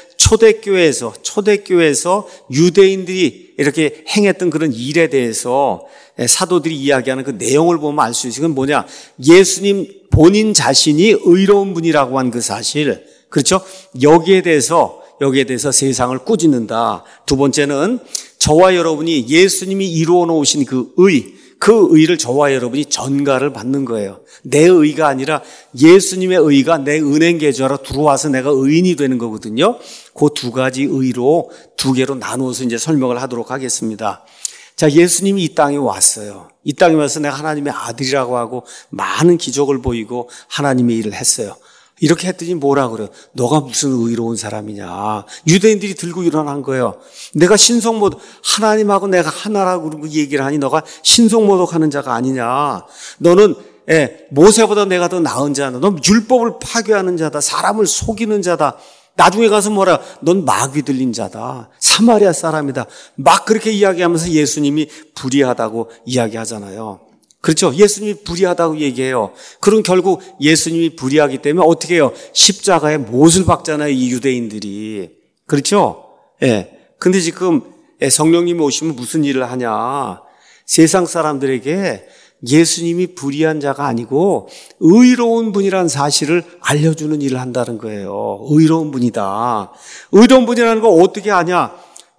A: 초대교회에서 유대인들이 이렇게 행했던 그런 일에 대해서 사도들이 이야기하는 그 내용을 보면 알 수 있어요. 그건 뭐냐? 예수님 본인 자신이 의로운 분이라고 한 그 사실. 그렇죠? 여기에 대해서 세상을 꾸짖는다. 두 번째는 저와 여러분이 예수님이 이루어 놓으신 그 의를 저와 여러분이 전가를 받는 거예요. 내 의가 아니라 예수님의 의가 내 은행 계좌로 들어와서 내가 의인이 되는 거거든요. 그 두 가지 의로 두 개로 나누어서 이제 설명을 하도록 하겠습니다. 자, 예수님이 이 땅에 왔어요. 이 땅에 와서 내가 하나님의 아들이라고 하고 많은 기적을 보이고 하나님의 일을 했어요. 이렇게 했더니 뭐라 그래요? 너가 무슨 의로운 사람이냐. 유대인들이 들고 일어난 거예요. 내가 신성모독, 하나님하고 내가 하나라고 그러고 얘기를 하니 너가 신성모독하는 자가 아니냐. 너는 모세보다 내가 더 나은 자다. 넌 율법을 파괴하는 자다. 사람을 속이는 자다. 나중에 가서 뭐라? 넌 마귀 들린 자다. 사마리아 사람이다. 막 그렇게 이야기하면서 예수님이 불의하다고 이야기하잖아요. 그렇죠? 예수님이 불의하다고 얘기해요. 그럼 결국 예수님이 불의하기 때문에 어떻게 해요? 십자가에 못을 박잖아요, 이 유대인들이. 그렇죠? 근데 지금 성령님이 오시면 무슨 일을 하냐? 세상 사람들에게 예수님이 불의한 자가 아니고 의로운 분이라는 사실을 알려주는 일을 한다는 거예요. 의로운 분이다. 의로운 분이라는 거 어떻게 아냐?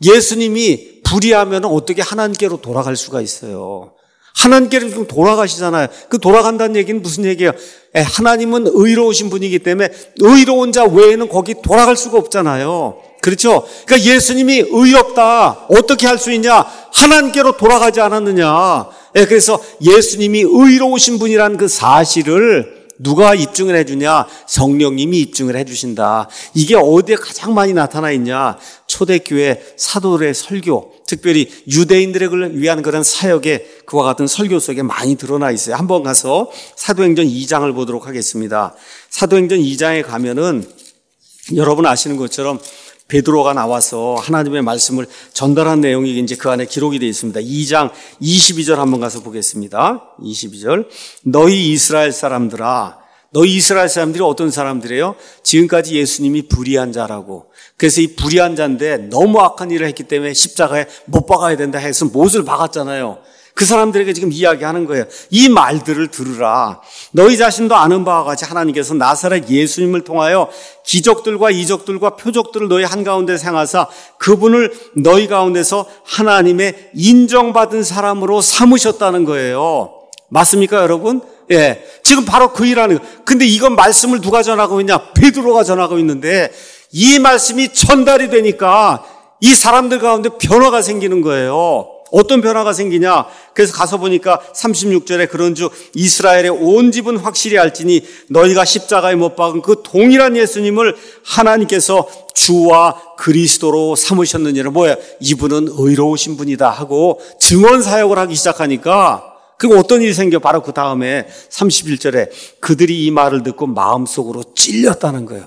A: 예수님이 불의하면 어떻게 하나님께로 돌아갈 수가 있어요. 하나님께로 지금 돌아가시잖아요. 그 돌아간다는 얘기는 무슨 얘기예요? 하나님은 의로우신 분이기 때문에 의로운 자 외에는 거기 돌아갈 수가 없잖아요. 그렇죠? 그러니까 예수님이 의롭다. 어떻게 할 수 있냐? 하나님께로 돌아가지 않았느냐? 그래서 예수님이 의로우신 분이라는 그 사실을 누가 입증을 해주냐? 성령님이 입증을 해주신다. 이게 어디에 가장 많이 나타나 있냐? 초대교회 사도들의 설교, 특별히 유대인들을 위한 그런 사역에 그와 같은 설교 속에 많이 드러나 있어요. 한번 가서 사도행전 2장을 보도록 하겠습니다. 사도행전 2장에 가면은 여러분 아시는 것처럼 베드로가 나와서 하나님의 말씀을 전달한 내용이 이제 그 안에 기록이 되어 있습니다. 2장 22절 한번 가서 보겠습니다. 22절. 너희 이스라엘 사람들아, 너희 이스라엘 사람들이 어떤 사람들이에요? 지금까지 예수님이 불의한 자라고. 그래서 이 불의한 자인데 너무 악한 일을 했기 때문에 십자가에 못 박아야 된다 해서 못을 박았잖아요. 그 사람들에게 지금 이야기하는 거예요. 이 말들을 들으라. 너희 자신도 아는 바와 같이 하나님께서 나사렛 예수님을 통하여 기적들과 이적들과 표적들을 너희 한가운데 행하사 그분을 너희 가운데서 하나님의 인정받은 사람으로 삼으셨다는 거예요. 맞습니까, 여러분? 예. 지금 바로 그 일하는 거예요. 근데 이건 말씀을 누가 전하고 있냐? 베드로가 전하고 있는데 이 말씀이 전달이 되니까 이 사람들 가운데 변화가 생기는 거예요. 어떤 변화가 생기냐? 그래서 가서 보니까 36절에 그런즉 이스라엘의 온 집은 확실히 알지니 너희가 십자가에 못 박은 그 동일한 예수님을 하나님께서 주와 그리스도로 삼으셨느니라. 뭐야? 이분은 의로우신 분이다 하고 증언 사역을 하기 시작하니까 그리고 어떤 일이 생겨? 바로 그 다음에 31절에 그들이 이 말을 듣고 마음속으로 찔렸다는 거예요.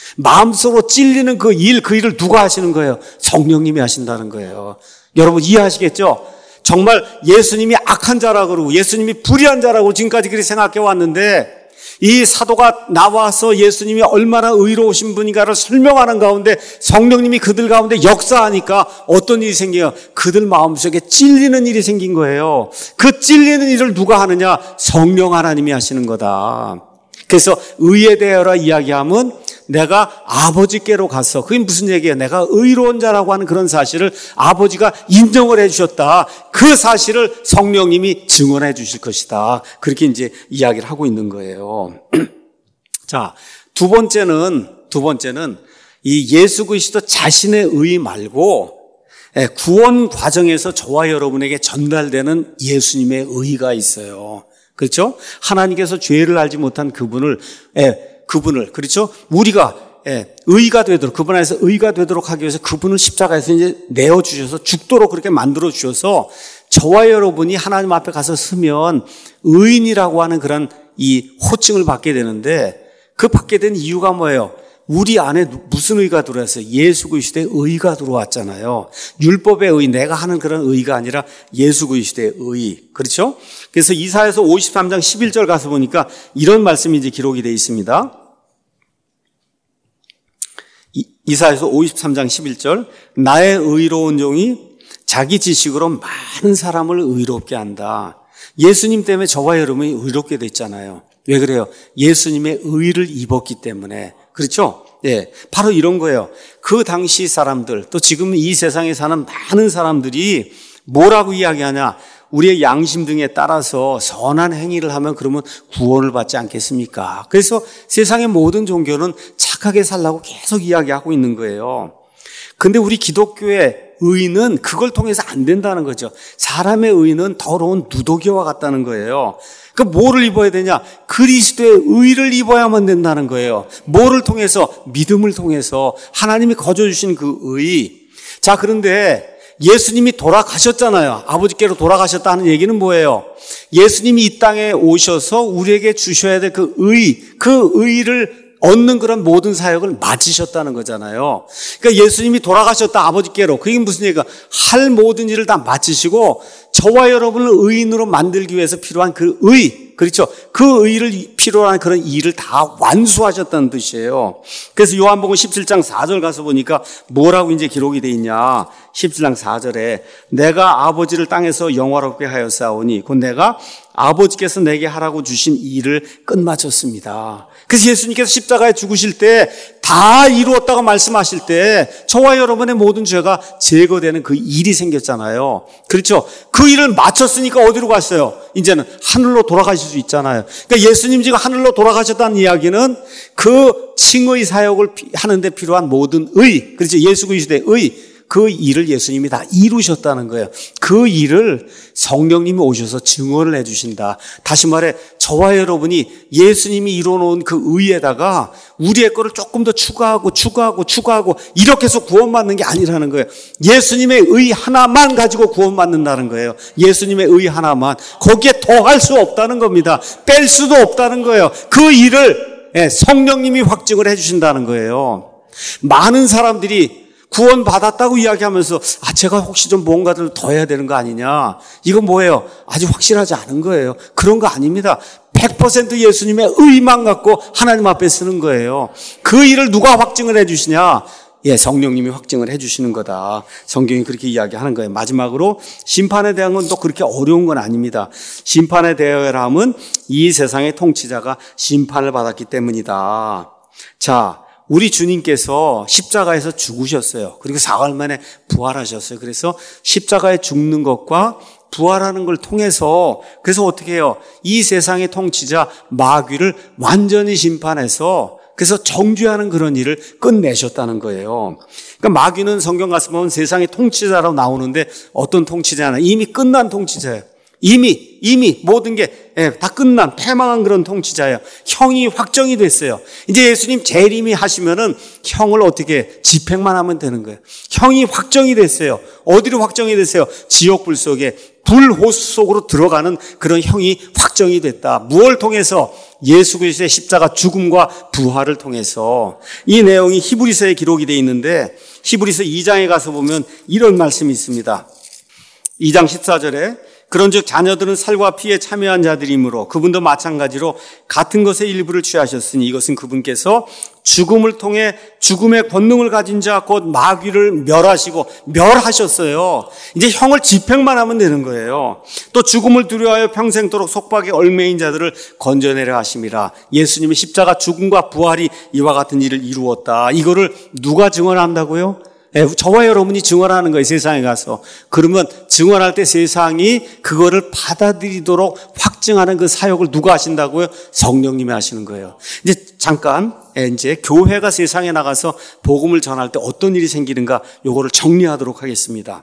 A: 마음속으로 찔리는 그 일을 누가 하시는 거예요? 성령님이 하신다는 거예요. 여러분 이해하시겠죠? 정말 예수님이 악한 자라고 그러고 예수님이 불의한 자라고 지금까지 그렇게 생각해 왔는데 이 사도가 나와서 예수님이 얼마나 의로우신 분인가를 설명하는 가운데 성령님이 그들 가운데 역사하니까 어떤 일이 생겨요? 그들 마음속에 찔리는 일이 생긴 거예요. 그 찔리는 일을 누가 하느냐? 성령 하나님이 하시는 거다. 그래서 의에 대하여 이야기하면 내가 아버지께로 가서 그게 무슨 얘기예요? 내가 의로운 자라고 하는 그런 사실을 아버지가 인정을 해 주셨다. 그 사실을 성령님이 증언해 주실 것이다. 그렇게 이제 이야기를 하고 있는 거예요. 자, 두 번째는 이 예수 그리스도 자신의 의 말고 구원 과정에서 저와 여러분에게 전달되는 예수님의 의가 있어요. 그렇죠? 하나님께서 죄를 알지 못한 그분을 그렇죠? 우리가 의가 되도록 그분 안에서 의가 되도록 하기 위해서 그분을 십자가에서 이제 내어 주셔서 죽도록 그렇게 만들어 주셔서 저와 여러분이 하나님 앞에 가서 서면 의인이라고 하는 그런 이 호칭을 받게 되는데 그 받게 된 이유가 뭐예요? 우리 안에 무슨 의가 들어왔어요? 예수 그리스도의 의가 들어왔잖아요. 율법의 의, 내가 하는 그런 의가 아니라 예수 그리스도의 의. 그렇죠? 그래서 이사야서 53장 11절 가서 보니까 이런 말씀이 이제 기록이 되어 있습니다. 이사야서 53장 11절. 나의 의로운 종이 자기 지식으로 많은 사람을 의롭게 한다. 예수님 때문에 저와 여러분이 의롭게 됐잖아요. 왜 그래요? 예수님의 의를 입었기 때문에. 그렇죠? 예, 바로 이런 거예요. 그 당시 사람들, 또 지금 이 세상에 사는 많은 사람들이 뭐라고 이야기하냐? 우리의 양심 등에 따라서 선한 행위를 하면 그러면 구원을 받지 않겠습니까? 그래서 세상의 모든 종교는 착하게 살라고 계속 이야기하고 있는 거예요. 근데 우리 기독교의 의는 그걸 통해서 안 된다는 거죠. 사람의 의는 더러운 누더기와 같다는 거예요. 그 뭐를 입어야 되냐? 그리스도의 의를 입어야만 된다는 거예요. 뭐를 통해서? 믿음을 통해서 하나님이 거저주신 그 의. 자, 그런데 예수님이 돌아가셨잖아요. 아버지께로 돌아가셨다는 얘기는 뭐예요? 예수님이 이 땅에 오셔서 우리에게 주셔야 될 그 의를 얻는 그런 모든 사역을 마치셨다는 거잖아요. 그러니까 예수님이 돌아가셨다 아버지께로. 그게 무슨 얘기가? 할 모든 일을 다 마치시고 저와 여러분을 의인으로 만들기 위해서 필요한 그 의, 그렇죠? 그 의를 필요한 그런 일을 다 완수하셨다는 뜻이에요. 그래서 요한복음 17장 4절 가서 보니까 뭐라고 이제 기록이 돼 있냐? 17장 4절에 내가 아버지를 땅에서 영화롭게 하였사오니 곧 내가 아버지께서 내게 하라고 주신 일을 끝마쳤습니다. 그래서 예수님께서 십자가에 죽으실 때 다 이루었다고 말씀하실 때 저와 여러분의 모든 죄가 제거되는 그 일이 생겼잖아요. 그렇죠? 그 일을 마쳤으니까 어디로 갔어요? 이제는 하늘로 돌아가실 수 있잖아요. 그러니까 예수님 지금 하늘로 돌아가셨다는 이야기는 그 칭의 사역을 하는데 필요한 모든 의, 그렇죠? 예수 그리스도의 의, 그 일을 예수님이 다 이루셨다는 거예요. 그 일을 성령님이 오셔서 증언을 해주신다. 다시 말해 저와 여러분이 예수님이 이루어놓은 그 의에다가 우리의 거를 조금 더 추가하고 이렇게 해서 구원받는 게 아니라는 거예요. 예수님의 의 하나만 가지고 구원받는다는 거예요. 예수님의 의 하나만. 거기에 더할 수 없다는 겁니다. 뺄 수도 없다는 거예요. 그 일을 성령님이 확증을 해주신다는 거예요. 많은 사람들이 구원받았다고 이야기하면서 제가 혹시 좀 뭔가를 더 해야 되는 거 아니냐. 이건 뭐예요? 아직 확실하지 않은 거예요. 그런 거 아닙니다. 100% 예수님의 의만 갖고 하나님 앞에 쓰는 거예요. 그 일을 누가 확증을 해 주시냐? 성령님이 확증을 해 주시는 거다. 성경이 그렇게 이야기하는 거예요. 마지막으로 심판에 대한 건 또 그렇게 어려운 건 아닙니다. 심판에 대하여 함은 이 세상의 통치자가 심판을 받았기 때문이다. 자, 우리 주님께서 십자가에서 죽으셨어요. 그리고 4일 만에 부활하셨어요. 그래서 십자가에 죽는 것과 부활하는 걸 통해서 그래서 어떻게 해요? 이 세상의 통치자 마귀를 완전히 심판해서 그래서 정죄하는 그런 일을 끝내셨다는 거예요. 그러니까 마귀는 성경 가서 보면 세상의 통치자라고 나오는데 어떤 통치자나 이미 끝난 통치자예요. 이미 모든 게 다 끝난 패망한 그런 통치자예요. 형이 확정이 됐어요. 이제 예수님 재림이 하시면은 형을 어떻게 집행만 하면 되는 거예요. 형이 확정이 됐어요. 어디로 확정이 됐어요? 지옥불 속에 불호수 속으로 들어가는 그런 형이 확정이 됐다. 무엇을 통해서? 예수 그리스도의 십자가 죽음과 부활을 통해서. 이 내용이 히브리서에 기록이 되어 있는데 히브리서 2장에 가서 보면 이런 말씀이 있습니다. 2장 14절에 그런즉 자녀들은 살과 피에 참여한 자들이므로 그분도 마찬가지로 같은 것의 일부를 취하셨으니 이것은 그분께서 죽음을 통해 죽음의 권능을 가진 자 곧 마귀를 멸하셨어요. 이제 형을 집행만 하면 되는 거예요. 또 죽음을 두려워하여 평생도록 속박에 얽매인 자들을 건져내려 하심이라. 예수님의 십자가 죽음과 부활이 이와 같은 일을 이루었다. 이거를 누가 증언한다고요? 저와 여러분이 증언하는 거예요. 세상에 가서. 그러면 증언할 때 세상이 그거를 받아들이도록 확증하는 그 사역을 누가 하신다고요? 성령님이 하시는 거예요. 이제 잠깐 이제 교회가 세상에 나가서 복음을 전할 때 어떤 일이 생기는가 요거를 정리하도록 하겠습니다.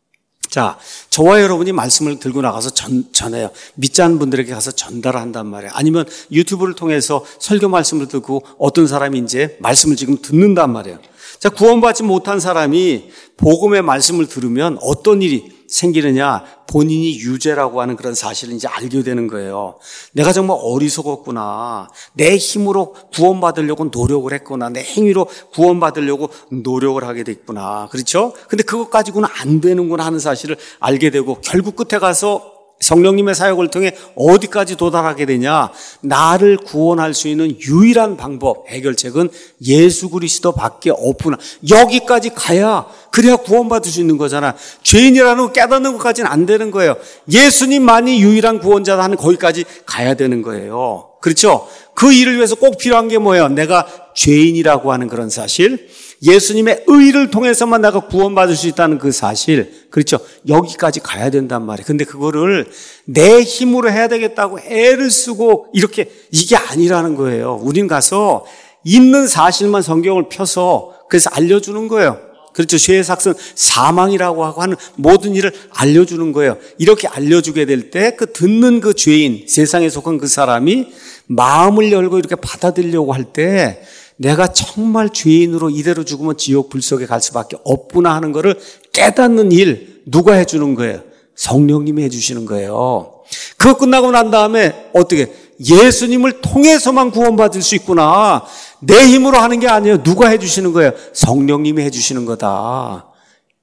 A: 자, 저와 여러분이 말씀을 들고 나가서 전해요. 믿지 않는 분들에게 가서 전달을 한단 말이에요. 아니면 유튜브를 통해서 설교 말씀을 듣고 어떤 사람이 이제 말씀을 지금 듣는단 말이에요. 자, 구원받지 못한 사람이 복음의 말씀을 들으면 어떤 일이 생기느냐? 본인이 유죄라고 하는 그런 사실을 이제 알게 되는 거예요. 내가 정말 어리석었구나. 내 힘으로 구원받으려고 노력을 했구나. 내 행위로 구원받으려고 노력을 하게 됐구나. 그렇죠? 근데 그것 가지고는 안 되는구나 하는 사실을 알게 되고 결국 끝에 가서 성령님의 사역을 통해 어디까지 도달하게 되냐? 나를 구원할 수 있는 유일한 방법, 해결책은 예수 그리스도밖에 없구나. 여기까지 가야 그래야 구원받을 수 있는 거잖아. 죄인이라는 거 깨닫는 것까지는 안 되는 거예요. 예수님만이 유일한 구원자다 하는 거기까지 가야 되는 거예요. 그렇죠? 그 일을 위해서 꼭 필요한 게 뭐예요? 내가 죄인이라고 하는 그런 사실, 예수님의 의를 통해서만 내가 구원받을 수 있다는 그 사실, 그렇죠? 여기까지 가야 된단 말이에요. 근데 그거를 내 힘으로 해야 되겠다고 애를 쓰고 이렇게 이게 아니라는 거예요. 우린 가서 있는 사실만 성경을 펴서 그래서 알려주는 거예요. 그렇죠? 죄의 삭은 사망이라고 하고 하는 모든 일을 알려주는 거예요. 이렇게 알려주게 될 때 그 듣는 그 죄인, 세상에 속한 그 사람이 마음을 열고 이렇게 받아들이려고 할 때 내가 정말 죄인으로 이대로 죽으면 지옥 불 속에 갈 수밖에 없구나 하는 거를 깨닫는 일 누가 해주는 거예요? 성령님이 해주시는 거예요. 그거 끝나고 난 다음에 어떻게? 예수님을 통해서만 구원받을 수 있구나. 내 힘으로 하는 게 아니에요. 누가 해주시는 거예요? 성령님이 해주시는 거다.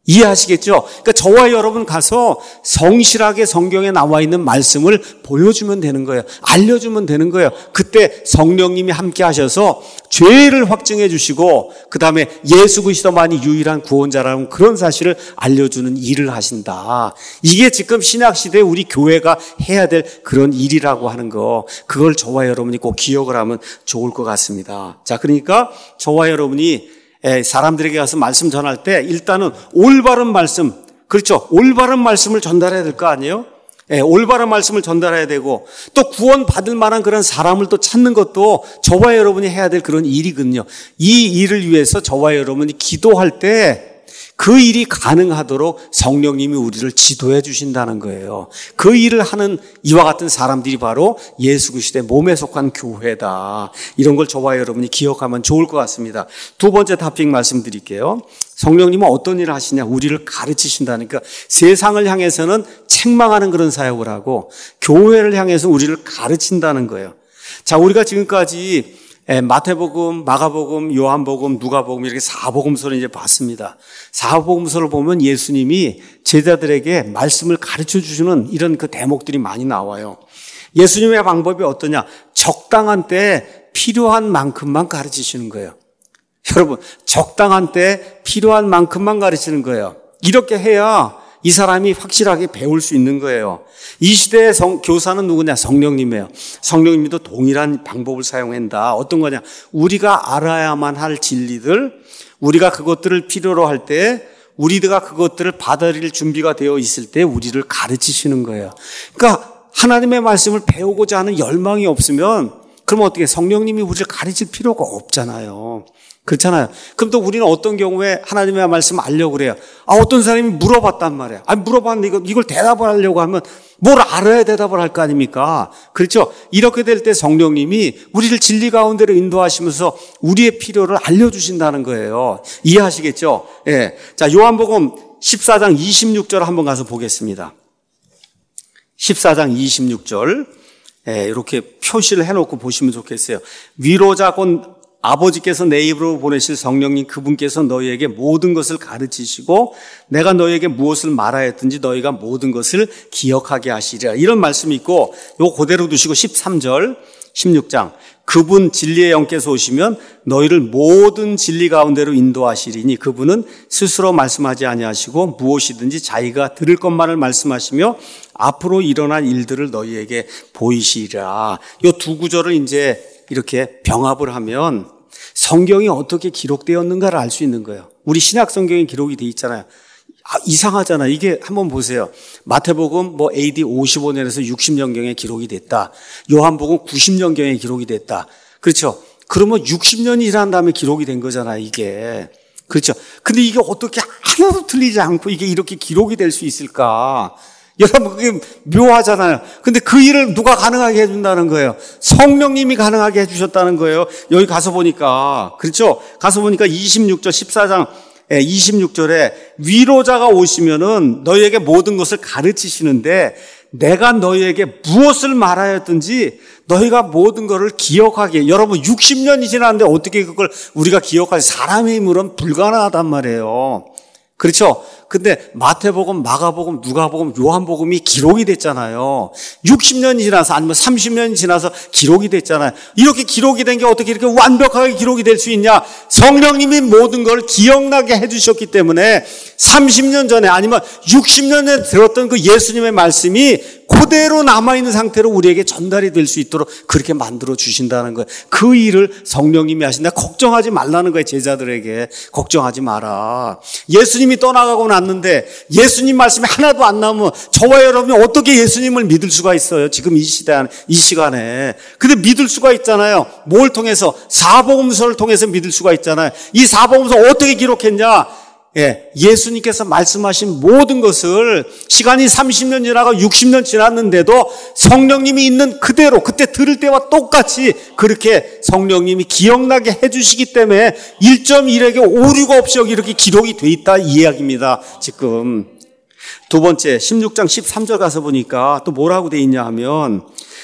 A: 이해하시겠죠? 그러니까 저와 여러분 가서 성실하게 성경에 나와 있는 말씀을 보여주면 되는 거예요. 알려주면 되는 거예요. 그때 성령님이 함께 하셔서 죄를 확증해 주시고 그 다음에 예수 그리스도만이 유일한 구원자라는 그런 사실을 알려주는 일을 하신다. 이게 지금 신약시대에 우리 교회가 해야 될 그런 일이라고 하는 거, 그걸 저와 여러분이 꼭 기억을 하면 좋을 것 같습니다. 자, 그러니까 저와 여러분이 사람들에게 가서 말씀 전할 때 일단은 올바른 말씀, 그렇죠? 올바른 말씀을 전달해야 될 거 아니에요? 올바른 말씀을 전달해야 되고 또 구원 받을 만한 그런 사람을 또 찾는 것도 저와 여러분이 해야 될 그런 일이거든요. 이 일을 위해서 저와 여러분이 기도할 때 그 일이 가능하도록 성령님이 우리를 지도해 주신다는 거예요. 그 일을 하는 이와 같은 사람들이 바로 예수 그리스도의 몸에 속한 교회다. 이런 걸 저와 여러분이 기억하면 좋을 것 같습니다. 두 번째 토픽 말씀드릴게요. 성령님은 어떤 일을 하시냐? 우리를 가르치신다니까. 세상을 향해서는 책망하는 그런 사역을 하고 교회를 향해서 우리를 가르친다는 거예요. 자, 우리가 지금까지 마태복음, 마가복음, 요한복음, 누가복음 이렇게 사복음서를 이제 봤습니다. 사복음서를 보면 예수님이 제자들에게 말씀을 가르쳐 주시는 이런 그 대목들이 많이 나와요. 예수님의 방법이 어떠냐? 적당한 때 필요한 만큼만 가르치시는 거예요. 여러분, 적당한 때 필요한 만큼만 가르치는 거예요. 이렇게 해야 이 사람이 확실하게 배울 수 있는 거예요. 이 시대의 교사는 누구냐? 성령님이에요. 성령님도 동일한 방법을 사용한다. 어떤 거냐? 우리가 알아야만 할 진리들, 우리가 그것들을 필요로 할 때, 우리가 그것들을 받아들일 준비가 되어 있을 때 우리를 가르치시는 거예요. 그러니까 하나님의 말씀을 배우고자 하는 열망이 없으면 그럼 어떻게 성령님이 우리를 가르칠 필요가 없잖아요. 그렇잖아요. 그럼 또 우리는 어떤 경우에 하나님의 말씀을 알려고 그래요. 어떤 사람이 물어봤단 말이에요. 물어봤는데 이걸 대답을 하려고 하면 뭘 알아야 대답을 할 거 아닙니까? 그렇죠? 이렇게 될 때 성령님이 우리를 진리 가운데로 인도하시면서 우리의 필요를 알려주신다는 거예요. 이해하시겠죠? 예. 자, 요한복음 14장 26절 한번 가서 보겠습니다. 14장 26절. 이렇게 표시를 해놓고 보시면 좋겠어요. 위로자 곧 아버지께서 내 입으로 보내실 성령님 그분께서 너희에게 모든 것을 가르치시고 내가 너희에게 무엇을 말하였든지 너희가 모든 것을 기억하게 하시리라. 이런 말씀이 있고 요거 그대로 두시고 13절 16장 그분 진리의 영께서 오시면 너희를 모든 진리 가운데로 인도하시리니 그분은 스스로 말씀하지 아니하시고 무엇이든지 자기가 들을 것만을 말씀하시며 앞으로 일어날 일들을 너희에게 보이시리라. 요 두 구절을 이제 이렇게 병합을 하면 성경이 어떻게 기록되었는가를 알 수 있는 거예요. 우리 신약 성경에 기록이 돼 있잖아요. 이상하잖아. 이게 한번 보세요. 마태복음 AD 55년에서 60년경에 기록이 됐다. 요한복음 90년경에 기록이 됐다. 그렇죠? 그러면 60년이 지난 다음에 기록이 된 거잖아요, 이게. 그렇죠? 근데 이게 어떻게 하나도 틀리지 않고 이게 이렇게 기록이 될 수 있을까? 여러분, 그게 묘하잖아요. 근데 그 일을 누가 가능하게 해준다는 거예요? 성령님이 가능하게 해주셨다는 거예요. 여기 가서 보니까. 그렇죠? 가서 보니까 26절, 14장 26절에 위로자가 오시면은 너희에게 모든 것을 가르치시는데 내가 너희에게 무엇을 말하였든지 너희가 모든 것을 기억하게. 여러분 60년이 지났는데 어떻게 그걸 우리가 기억하지? 사람의 힘으로는 불가능하단 말이에요. 그렇죠? 근데 마태복음, 마가복음, 누가복음, 요한복음이 기록이 됐잖아요. 60년이 지나서 아니면 30년이 지나서 기록이 됐잖아요. 이렇게 기록이 된 게 어떻게 이렇게 완벽하게 기록이 될 수 있냐? 성령님이 모든 걸 기억나게 해주셨기 때문에 30년 전에 아니면 60년 전에 들었던 그 예수님의 말씀이 그대로 남아있는 상태로 우리에게 전달이 될 수 있도록 그렇게 만들어 주신다는 거예요. 그 일을 성령님이 하신다. 걱정하지 말라는 거예요. 제자들에게. 걱정하지 마라. 예수님이 떠나가고 났는데 예수님 말씀이 하나도 안 나오면 저와 여러분이 어떻게 예수님을 믿을 수가 있어요? 지금 이 시간에. 근데 믿을 수가 있잖아요. 뭘 통해서? 사복음서를 통해서 믿을 수가 있잖아요. 이 사복음서 어떻게 기록했냐? 예수님께서 말씀하신 모든 것을 시간이 30년 지나고 60년 지났는데도 성령님이 있는 그대로 그때 들을 때와 똑같이 그렇게 성령님이 기억나게 해주시기 때문에 1.1에게 오류가 없이 여기 이렇게 기록이 돼 있다 이 이야기입니다. 지금 두 번째 16장 13절 가서 보니까 또 뭐라고 돼 있냐 하면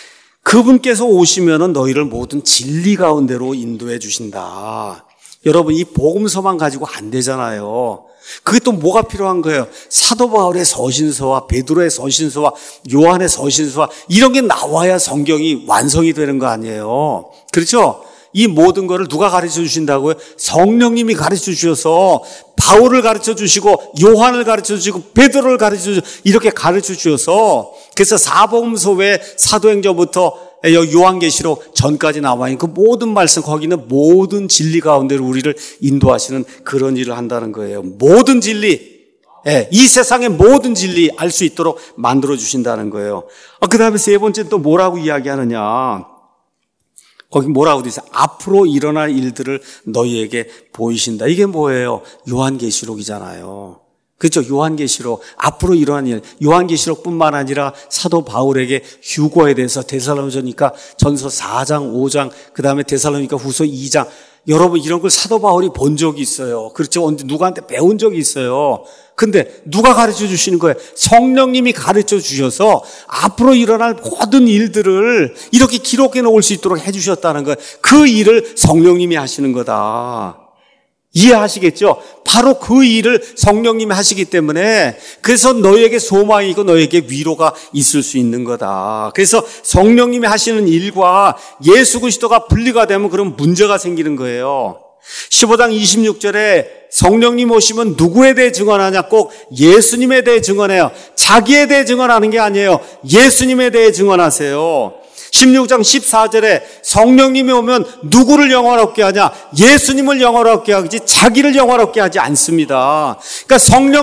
A: 그분께서 오시면은 너희를 모든 진리 가운데로 인도해 주신다. 여러분 이 복음서만 가지고 안 되잖아요.
B: 그게 또 뭐가 필요한 거예요? 사도 바울의 서신서와 베드로의 서신서와 요한의 서신서와 이런 게 나와야 성경이 완성이 되는 거 아니에요. 그렇죠? 이 모든 거를 누가 가르쳐 주신다고요? 성령님이 가르쳐 주셔서 바울을 가르쳐 주시고 요한을 가르쳐 주시고 베드로를 가르쳐 주시고 이렇게 가르쳐 주셔서 그래서 사복음서 외 사도행전부터 요한계시록 전까지 나와 있는 그 모든 말씀 거기는 모든 진리 가운데로 우리를 인도하시는 그런 일을 한다는 거예요. 모든 진리, 이 세상의 모든 진리 알 수 있도록 만들어 주신다는 거예요. 그 다음에 세 번째 또 뭐라고 이야기하느냐? 거기 뭐라고 돼 있어요? 앞으로 일어날 일들을 너희에게 보이신다. 이게 뭐예요? 요한계시록이잖아요. 그렇죠? 요한계시록, 앞으로 일어난 일, 요한계시록뿐만 아니라 사도 바울에게 휴거에 대해서 데살로니가 전서 4장, 5장, 그 다음에 데살로니가 후서 2장, 여러분 이런 걸 사도 바울이 본 적이 있어요. 그렇죠? 언제 누구한테 배운 적이 있어요. 근데 누가 가르쳐 주시는 거예요? 성령님이 가르쳐 주셔서 앞으로 일어날 모든 일들을 이렇게 기록해 놓을 수 있도록 해 주셨다는 거예요. 그 일을 성령님이 하시는 거다. 이해하시겠죠? 바로 그 일을 성령님이 하시기 때문에 그래서 너에게 소망이 있고 너에게 위로가 있을 수 있는 거다. 그래서 성령님이 하시는 일과 예수 그리스도가 분리가 되면 그런 문제가 생기는 거예요. 15장 26절에 성령님 오시면 누구에 대해 증언하냐? 꼭 예수님에 대해 증언해요. 자기에 대해 증언하는 게 아니에요. 예수님에 대해 증언하세요. 16장 14절에 성령님이 오면 누구를 영화롭게 하냐? 예수님을 영화롭게 하지 자기를 영화롭게 하지 않습니다. 그러니까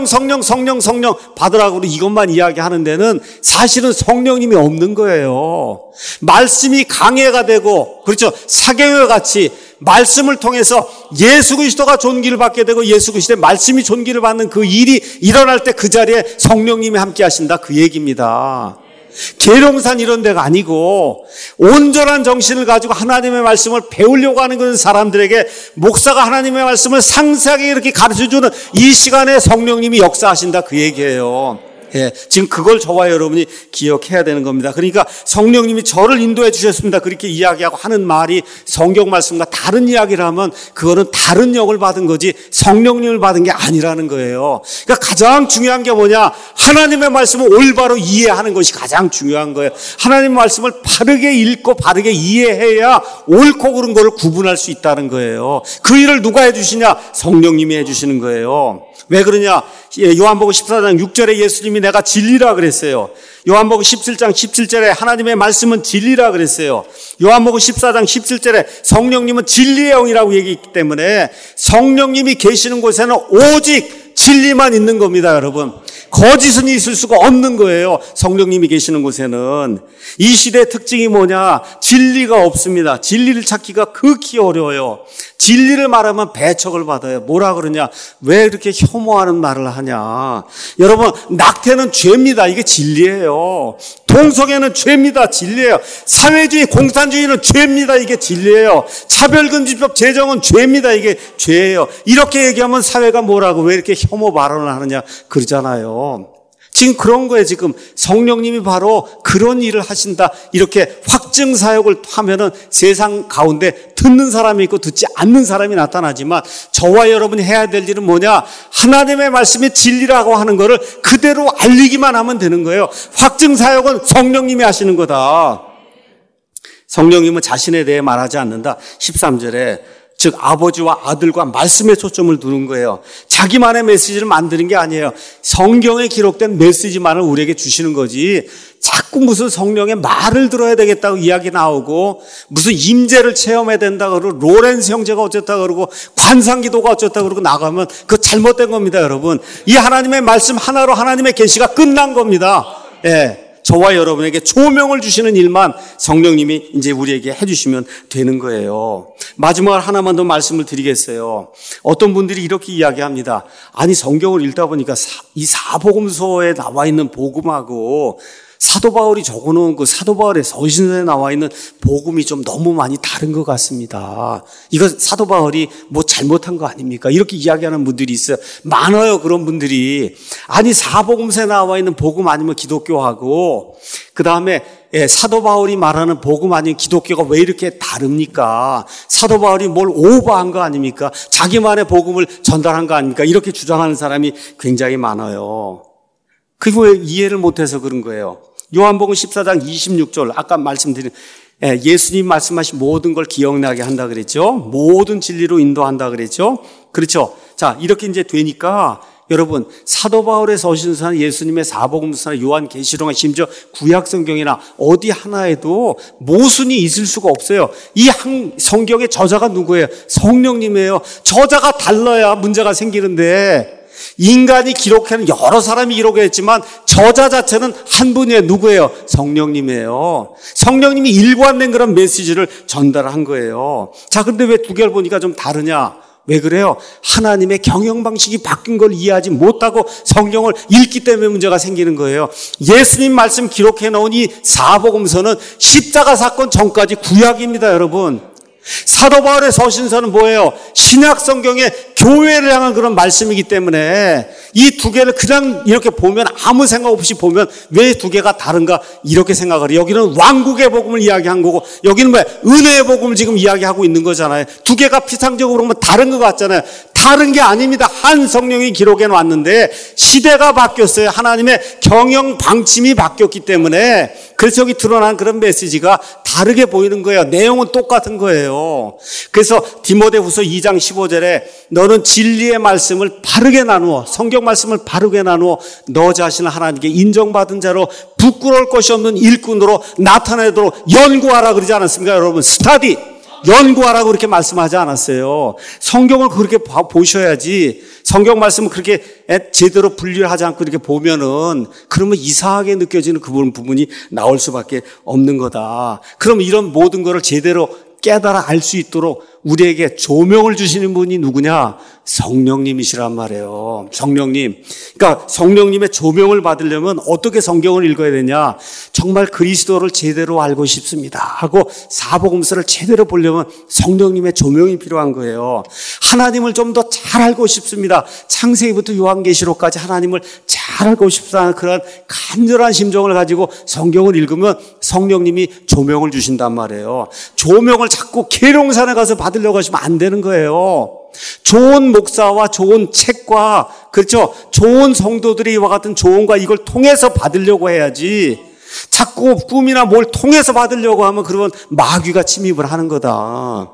B: 성령 받으라고 이것만 이야기하는 데는 사실은 성령님이 없는 거예요. 말씀이 강해가 되고 그렇죠? 사경과 같이 말씀을 통해서 예수 그리스도가 존귀를 받게 되고 예수 그리스도의 말씀이 존귀를 받는 그 일이 일어날 때 그 자리에 성령님이 함께 하신다 그 얘기입니다. 계룡산 이런 데가 아니고 온전한 정신을 가지고 하나님의 말씀을 배우려고 하는 그런 사람들에게 목사가 하나님의 말씀을 상세하게 이렇게 가르쳐주는 이 시간에 성령님이 역사하신다 그 얘기예요. 지금 그걸 저와 여러분이 기억해야 되는 겁니다. 그러니까 성령님이 저를 인도해 주셨습니다. 그렇게 이야기하고 하는 말이 성경 말씀과 다른 이야기를 하면 그거는 다른 영을 받은 거지 성령님을 받은 게 아니라는 거예요. 그러니까 가장 중요한 게 뭐냐? 하나님의 말씀을 올바로 이해하는 것이 가장 중요한 거예요. 하나님의 말씀을 바르게 읽고 바르게 이해해야 옳고 그른 거를 구분할 수 있다는 거예요. 그 일을 누가 해 주시냐? 성령님이 해 주시는 거예요. 왜 그러냐? 요한복음 14장 6절에 예수님이 내가 진리라 그랬어요. 요한복음 17장 17절에 하나님의 말씀은 진리라 그랬어요. 요한복음 14장 17절에 성령님은 진리의 영이라고 얘기했기 때문에 성령님이 계시는 곳에는 오직 진리만 있는 겁니다, 여러분. 거짓은 있을 수가 없는 거예요. 성령님이 계시는 곳에는. 이 시대의 특징이 뭐냐? 진리가 없습니다. 진리를 찾기가 극히 어려워요. 진리를 말하면 배척을 받아요. 뭐라 그러냐? 왜 이렇게 혐오하는 말을 하냐? 여러분, 낙태는 죄입니다. 이게 진리예요. 동성애는 죄입니다. 진리예요. 사회주의, 공산주의는 죄입니다. 이게 진리예요. 차별금지법 제정은 죄입니다. 이게 죄예요. 이렇게 얘기하면 사회가 뭐라고 왜 이렇게 혐오 발언을 하느냐 그러잖아요. 지금 그런 거예요. 지금 성령님이 바로 그런 일을 하신다. 이렇게 확증 사역을 하면은 세상 가운데 듣는 사람이 있고 듣지 않는 사람이 나타나지만 저와 여러분이 해야 될 일은 뭐냐? 하나님의 말씀이 진리라고 하는 거를 그대로 알리기만 하면 되는 거예요. 확증 사역은 성령님이 하시는 거다. 성령님은 자신에 대해 말하지 않는다. 13절에 즉 아버지와 아들과 말씀에 초점을 두는 거예요. 자기만의 메시지를 만드는 게 아니에요. 성경에 기록된 메시지만을 우리에게 주시는 거지 자꾸 무슨 성령의 말을 들어야 되겠다고 이야기 나오고 무슨 임재를 체험해야 된다고 그러고 로렌스 형제가 어쨌다 그러고 관상기도가 어쨌다 그러고 나가면 그거 잘못된 겁니다, 여러분. 이 하나님의 말씀 하나로 하나님의 계시가 끝난 겁니다. 저와 여러분에게 조명을 주시는 일만 성령님이 이제 우리에게 해주시면 되는 거예요. 마지막으로 하나만 더 말씀을 드리겠어요. 어떤 분들이 이렇게 이야기합니다. 아니 성경을 읽다 보니까 이 사복음서에 나와 있는 복음하고 사도 바울이 적어놓은 그 사도 바울의 서신서에 나와 있는 복음이 좀 너무 많이 다른 것 같습니다. 이거 사도 바울이 뭐 잘못한 거 아닙니까? 이렇게 이야기하는 분들이 있어요. 많아요, 그런 분들이. 아니 사복음서에 나와 있는 복음 아니면 기독교하고 그 다음에 사도 바울이 말하는 복음 아닌 기독교가 왜 이렇게 다릅니까? 사도 바울이 뭘 오버한 거 아닙니까? 자기만의 복음을 전달한 거 아닙니까? 이렇게 주장하는 사람이 굉장히 많아요. 그거 왜 이해를 못해서 그런 거예요? 요한복음 14장 26절 아까 말씀드린 예수님 말씀하신 모든 걸 기억나게 한다 그랬죠? 모든 진리로 인도한다 그랬죠? 그렇죠? 자, 이렇게 이제 되니까 여러분, 사도 바울의 서신서나 예수님의 사복음서나 요한계시록이나 심지어 구약성경이나 어디 하나에도 모순이 있을 수가 없어요. 이 성경의 저자가 누구예요? 성령님이에요. 저자가 달라야 문제가 생기는데 인간이 기록하는 여러 사람이 기록했지만 저자 자체는 한 분이에요. 누구예요? 성령님이에요. 성령님이 일관된 그런 메시지를 전달한 거예요. 자, 그런데 왜 두 개를 보니까 좀 다르냐? 왜 그래요? 하나님의 경영 방식이 바뀐 걸 이해하지 못하고 성경을 읽기 때문에 문제가 생기는 거예요. 예수님 말씀 기록해 놓은 이 사복음서는 십자가 사건 전까지 구약입니다, 여러분. 사도 바울의 서신서는 뭐예요? 신약 성경의 교회를 향한 그런 말씀이기 때문에 이 두 개를 그냥 이렇게 보면 아무 생각 없이 보면 왜 두 개가 다른가 이렇게 생각을 해요. 여기는 왕국의 복음을 이야기한 거고 여기는 뭐 은혜의 복음을 지금 이야기하고 있는 거잖아요. 두 개가 피상적으로 보면 다른 것 같잖아요. 다른 게 아닙니다. 한 성령이 기록해 놨는데 시대가 바뀌었어요. 하나님의 경영 방침이 바뀌었기 때문에 그래서 여기 드러난 그런 메시지가 다르게 보이는 거예요. 내용은 똑같은 거예요. 그래서 디모데후서 2장 15절에 너는 진리의 말씀을 바르게 나누어 성경 말씀을 바르게 나누어 너 자신을 하나님께 인정받은 자로 부끄러울 것이 없는 일꾼으로 나타내도록 연구하라 그러지 않았습니까? 여러분 스터디 연구하라고 그렇게 말씀하지 않았어요. 성경을 그렇게 보셔야지 성경 말씀을 그렇게 제대로 분류를 하지 않고 이렇게 보면은 그러면 이상하게 느껴지는 그 부분이 나올 수밖에 없는 거다. 그럼 이런 모든 거를 제대로 깨달아 알 수 있도록 우리에게 조명을 주시는 분이 누구냐? 성령님이시란 말이에요. 성령님. 그러니까 성령님의 조명을 받으려면 어떻게 성경을 읽어야 되냐? 정말 그리스도를 제대로 알고 싶습니다 하고 사복음서를 제대로 보려면 성령님의 조명이 필요한 거예요. 하나님을 좀 더 잘 알고 싶습니다. 창세기부터 요한계시록까지 하나님을 잘 알고 싶다는 그런 간절한 심정을 가지고 성경을 읽으면 성령님이 조명을 주신단 말이에요. 조명을 자꾸 계룡산에 가서 받으려고 하시면 안 되는 거예요. 좋은 목사와 좋은 책과 그렇죠? 좋은 성도들이 이와 같은 조언과 이걸 통해서 받으려고 해야지 자꾸 꿈이나 뭘 통해서 받으려고 하면 그러면 마귀가 침입을 하는 거다.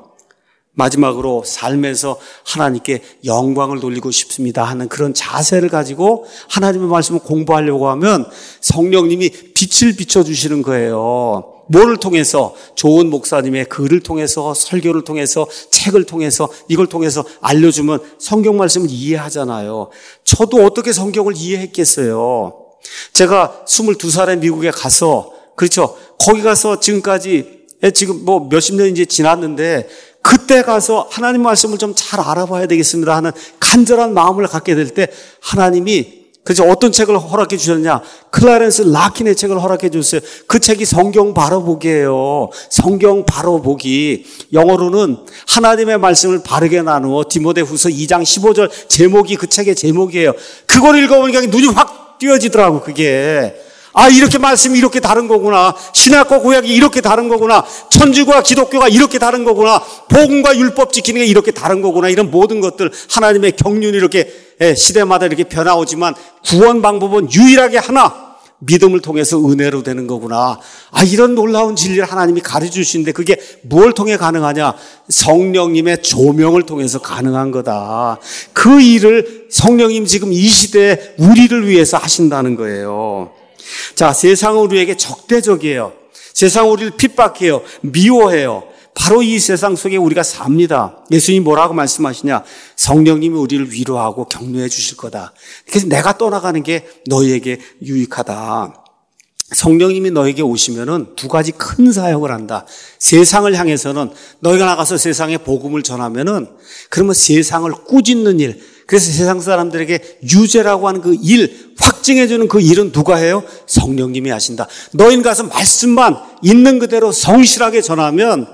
B: 마지막으로 삶에서 하나님께 영광을 돌리고 싶습니다 하는 그런 자세를 가지고 하나님의 말씀을 공부하려고 하면 성령님이 빛을 비춰주시는 거예요. 뭐를 통해서? 좋은 목사님의 글을 통해서 설교를 통해서 책을 통해서 이걸 통해서 알려주면 성경 말씀을 이해하잖아요. 저도 어떻게 성경을 이해했겠어요. 제가 22살에 미국에 가서 그렇죠. 거기 가서 지금까지 지금 뭐 몇십 년이 이제 지났는데 그때 가서 하나님 말씀을 좀 잘 알아봐야 되겠습니다 하는 간절한 마음을 갖게 될 때 하나님이 그래서 어떤 책을 허락해 주셨냐? 클라렌스 라킨의 책을 허락해 주셨어요. 그 책이 성경 바로 보기예요. 성경 바로 보기. 영어로는 하나님의 말씀을 바르게 나누어 디모데후서 2장 15절 제목이 그 책의 제목이에요. 그걸 읽어보니까 눈이 확 띄어지더라고 그게. 아 이렇게 말씀이 이렇게 다른 거구나. 신약과 구약이 이렇게 다른 거구나. 천주교와 기독교가 이렇게 다른 거구나. 복음과 율법 지키는 게 이렇게 다른 거구나. 이런 모든 것들 하나님의 경륜이 이렇게 시대마다 이렇게 변화오지만 구원 방법은 유일하게 하나. 믿음을 통해서 은혜로 되는 거구나. 아 이런 놀라운 진리를 하나님이 가르쳐 주시는데 그게 뭘 통해 가능하냐? 성령님의 조명을 통해서 가능한 거다. 그 일을 성령님 지금 이 시대에 우리를 위해서 하신다는 거예요. 자, 세상은 우리에게 적대적이에요. 세상은 우리를 핍박해요. 미워해요. 바로 이 세상 속에 우리가 삽니다. 예수님이 뭐라고 말씀하시냐? 성령님이 우리를 위로하고 격려해 주실 거다. 그래서 내가 떠나가는 게 너희에게 유익하다. 성령님이 너에게 오시면은 두 가지 큰 사역을 한다. 세상을 향해서는 너희가 나가서 세상에 복음을 전하면은 그러면 세상을 꾸짖는 일, 그래서 세상 사람들에게 유죄라고 하는 그 일, 확증해주는 그 일은 누가 해요? 성령님이 하신다. 너희는 가서 말씀만 있는 그대로 성실하게 전하면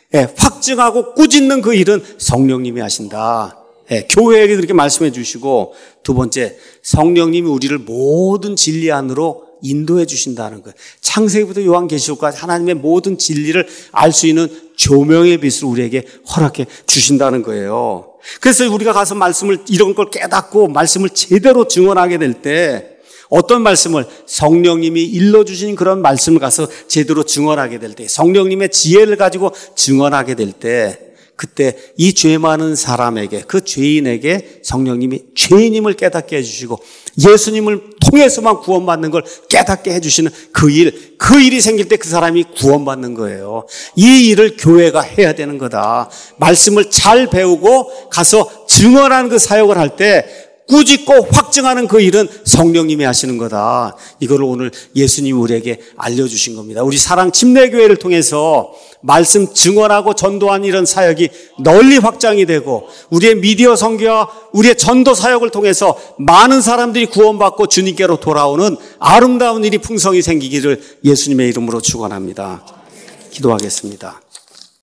B: 확증하고 꾸짖는 그 일은 성령님이 하신다. 교회에게 그렇게 말씀해 주시고 두 번째, 성령님이 우리를 모든 진리 안으로 인도해 주신다는 거예요. 창세기부터 요한계시록까지 하나님의 모든 진리를 알 수 있는 조명의 빛을 우리에게 허락해 주신다는 거예요. 그래서 우리가 가서 말씀을 이런 걸 깨닫고 말씀을 제대로 증언하게 될 때 어떤 말씀을 성령님이 일러주신 그런 말씀을 가서 제대로 증언하게 될 때 성령님의 지혜를 가지고 증언하게 될 때 그때 이 죄 많은 사람에게 그 죄인에게 성령님이 죄인임을 깨닫게 해주시고 예수님을 통해서만 구원받는 걸 깨닫게 해주시는 그 일이 생길 때 그 사람이 구원받는 거예요. 이 일을 교회가 해야 되는 거다. 말씀을 잘 배우고 가서 증언하는 그 사역을 할 때 꾸짖고 확증하는 그 일은 성령님이 하시는 거다. 이거를 오늘 예수님이 우리에게 알려주신 겁니다. 우리 사랑 침례교회를 통해서 말씀 증언하고 전도하는 이런 사역이 널리 확장이 되고 우리의 미디어 선교와 우리의 전도 사역을 통해서 많은 사람들이 구원받고 주님께로 돌아오는 아름다운 일이 풍성히 생기기를 예수님의 이름으로 축원합니다. 기도하겠습니다.